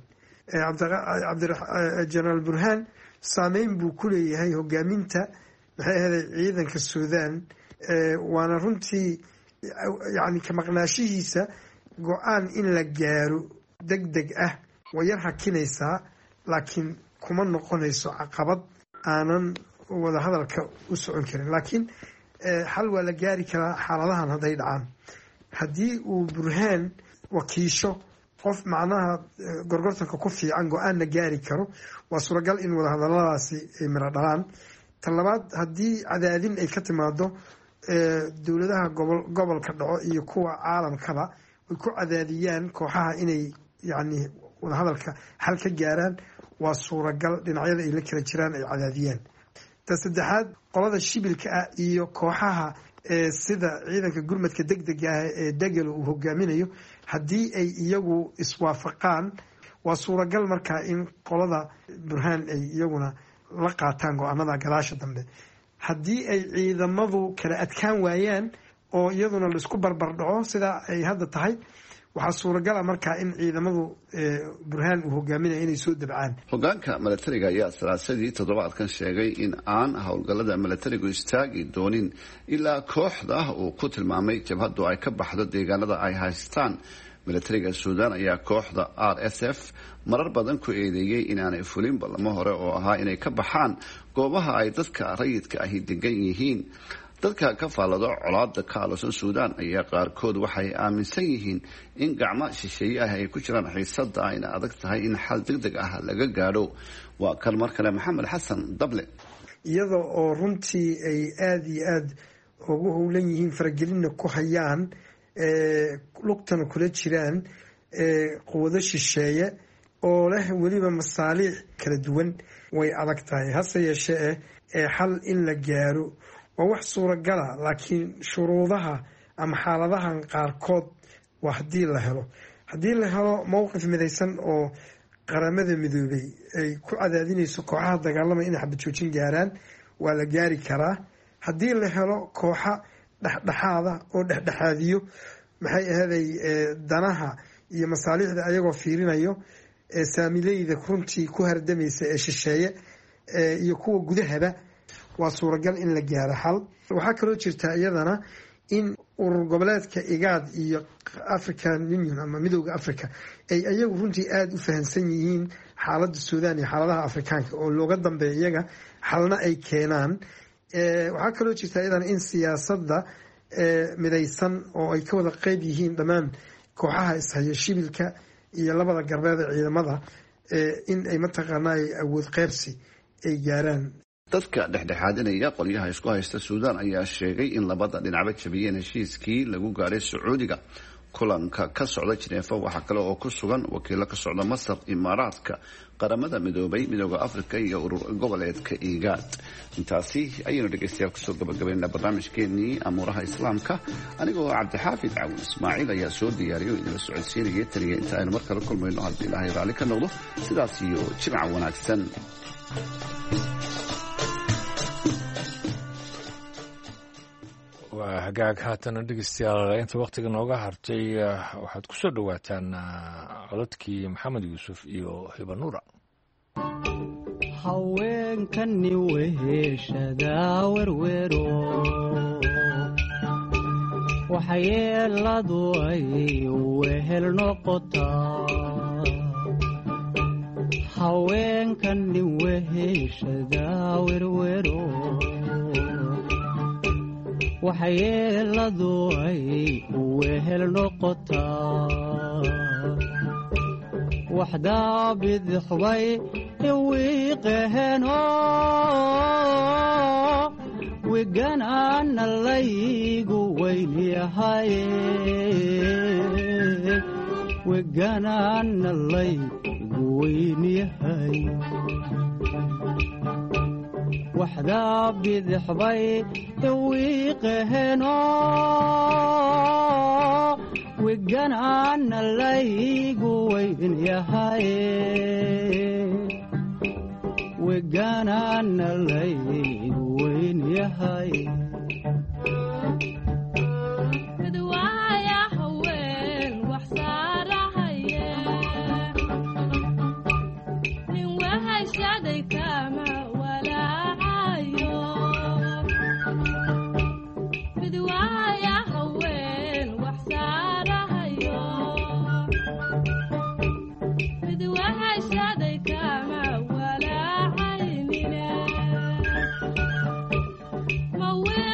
General Burhaan saameyn buu ku leeyahay hogaaminta maxay ahayd ciidanka Suudaan waana runtii yani ka maqnaashihiisa go'aan in la gaaro degdeg ah way yar hakinaysaa laakiin kuma noqonayso caqabad aanan wada hadalka u socon karin laakiin xal waa la gaari karaa xaaladahan hadday dhacaan haddii uu Burhaan wakiisho qof macnaha gorgortanka ku fiican go'aanna gaari karo waa suuragal in wadahadalladaasi ay mira dhalaan tan labaad haddii cadaadin ay ka timaado dowladaha gobolka dhaco iyo kuwa caalamkaba ay ku cadaadiyaan kooxaha inay yani wadahadalka xal ka gaaraan waa suuragal dhinacyada ay la kala jiraan ay cadaadiyaan tan saddexaad qolada shibilka ah iyo kooxaha sida ciidanka gurmadka degdega ah ee degelo uu hogaaminayo haddii ay iyagu iswaafaqaan waa suuragal markaa in qolada Burhaan ay iyaguna la qaataan go'aanada gadaasha dambe haddii ay ciidamadu kala adkaan waayaan oo iyaduna la isku barbar dhaco sida ay hadda tahay waxaa suuragal ah markaa in ciidamadu Burhaan uu hogaaminayo inay soo dabcaan hoggaanka milatariga ayaa salaasadii toddobaadkan sheegay in aan howlgallada milatarigu istaagi doonin ilaa kooxda uu ku tilmaamay jabhadu ay ka baxdo deegaanada ay haystaan milatariga Suudaan ayaa kooxda RSF marar badan ku eedeeyay inaanay fulin ballamo hore oo ahaa inay ka baxaan goobaha ay dadka rayidka ahi degan yihiin dadka ka faallado colaada ka alosan suudaan ayaa qaarkood waxay aaminsan yihiin in gacmo shisheeye ah ay ku jiraan xiisada ayna adag tahay in xal degdeg ah laga gaadho. waa kan mar kale maxamed xasan dable. iyada oo runtii ay aada iyo aada ugu howlan yihiin faragelinna ku hayaan lugtana kula jiraan quwado shisheeye oo leh weliba masaaliix kala duwan, way adag tahay. hase yeeshee xal in la gaaro waa wax suuragala, laakiin shuruudaha ama xaaladahan qaarkood waa haddii la helo mowqif midaysan oo qaramada midoobay ay ku cadaadinayso kooxaha dagaalamaya inay xabad joojin gaaraan, waa la gaari karaa. haddii la helo kooxa dhexdhexaada oo dhexdhexaadiyo maxay ahaday danaha iyo masaalixda ayagoo fiirinayo saamileyda runtii ku hardamaysa ee shisheeye iyo kuwa gudahaba, waa suuragal in la gaaro xal. waxaa kaloo jirta iyadana in urur goboleedka igaad iyo African Union ama midowda Africa ay ayagu runtii aada u fahansan yihiin xaaladda Suudaan iyo xaaladaha Afrikaanka oo looga dambeeya iyaga xalna ay keenaan. waxaa kaloo jirta iyadana in siyaasadda midaysan oo ay ka wada qeyb yihiin dhammaan kooxaha ishaya shibilka iyo labada garbeed ee ciidamada in ay mataqaanaa awood qeybsi ay gaaraan. dadka dhexdhexaadinaya qolyaha isku haysta suudaan ayaa sheegay in labada dhinacba jabiyeen heshiiskii lagu gaaray sacuudiga. kulanka ka socda Jineefa waxaa kale oo ku sugan wakiilo ka socda Masar, Imaaraadka, qaramada midoobay, midowda Afrika iyo urur goboleedka IGAD. intaasi ayaynu dhegeystayaal kusoo gabagabeynaa barnaamijkeenii amuuraha islaamka. anigoo cabdixaafid caawin ismaaciil ayaa soo diyaariyay oo idinla socodsiinaya taniya inta aynu mar kale kulmayno haddii ilaahay raalli ka noqdo. sidaas iyo jimca wanaagsan. waa hagaag haatana dhegeystayaal inta wakhtiga nooga hartay waxaad ku soo dhowaataan codadkii maxamed yuusuf iyo hibanuura. haweenkani weheshada werwero waxyeeladu ay wehel noqotaa. haweenkani weheshada werwero waxyeeladu ay wehel noqotaa. waxdaa bidixbay iwiiqeheno wiganaana laygu weynyahaye. wiganaana laygu weynyahay. waxdaa bidixbay iwiiqeheno wiganaana laygu weynyahaye. wiganaana laygu weynyahaye. Well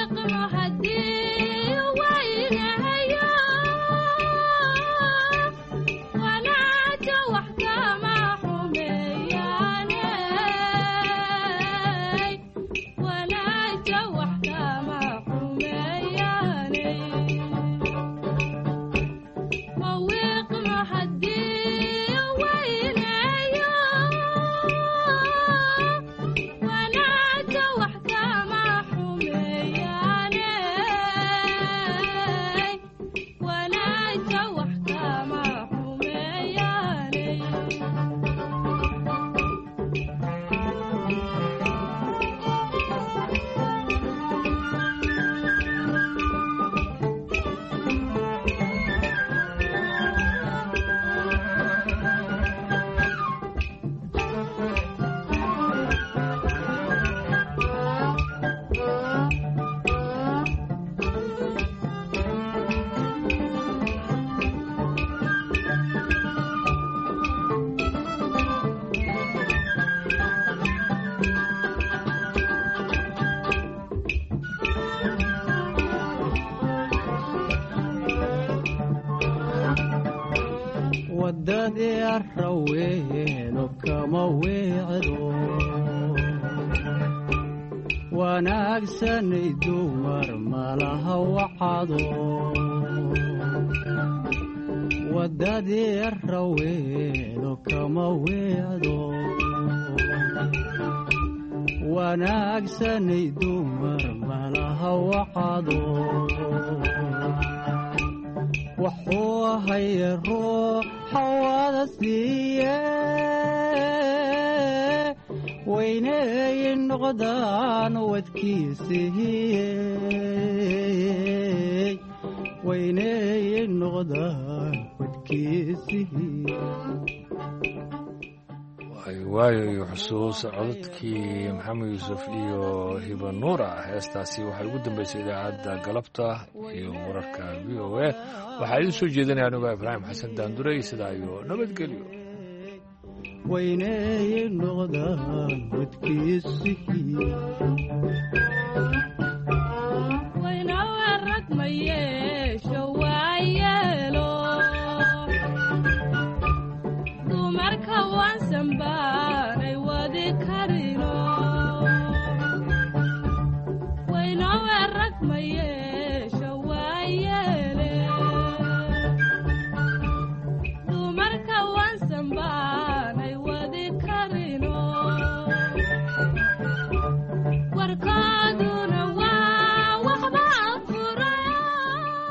wadadii raweeno kama weecdo wanaagsanay dumar malaha wacado wadadii raweeno kama weecdo wanaagsanay dumar malaha wacado wuxuu ahaye ruuxa wada siiye weynay noqdaan wadkiisihiye weynay noqdaan wadkiisihiye waayo iyo xusuus codadkii maxamed yuusuf iyo hiba nuura heestaasi waxay ugu dambeysay idaacadda galabta iyo wararka v o a waxaa idin soo jeedinaya anuga ibraahim xasan daanduray sidaa iyo nabadgelyo weynay noqdaan wadkiisihiye weynawe rag ma yeesho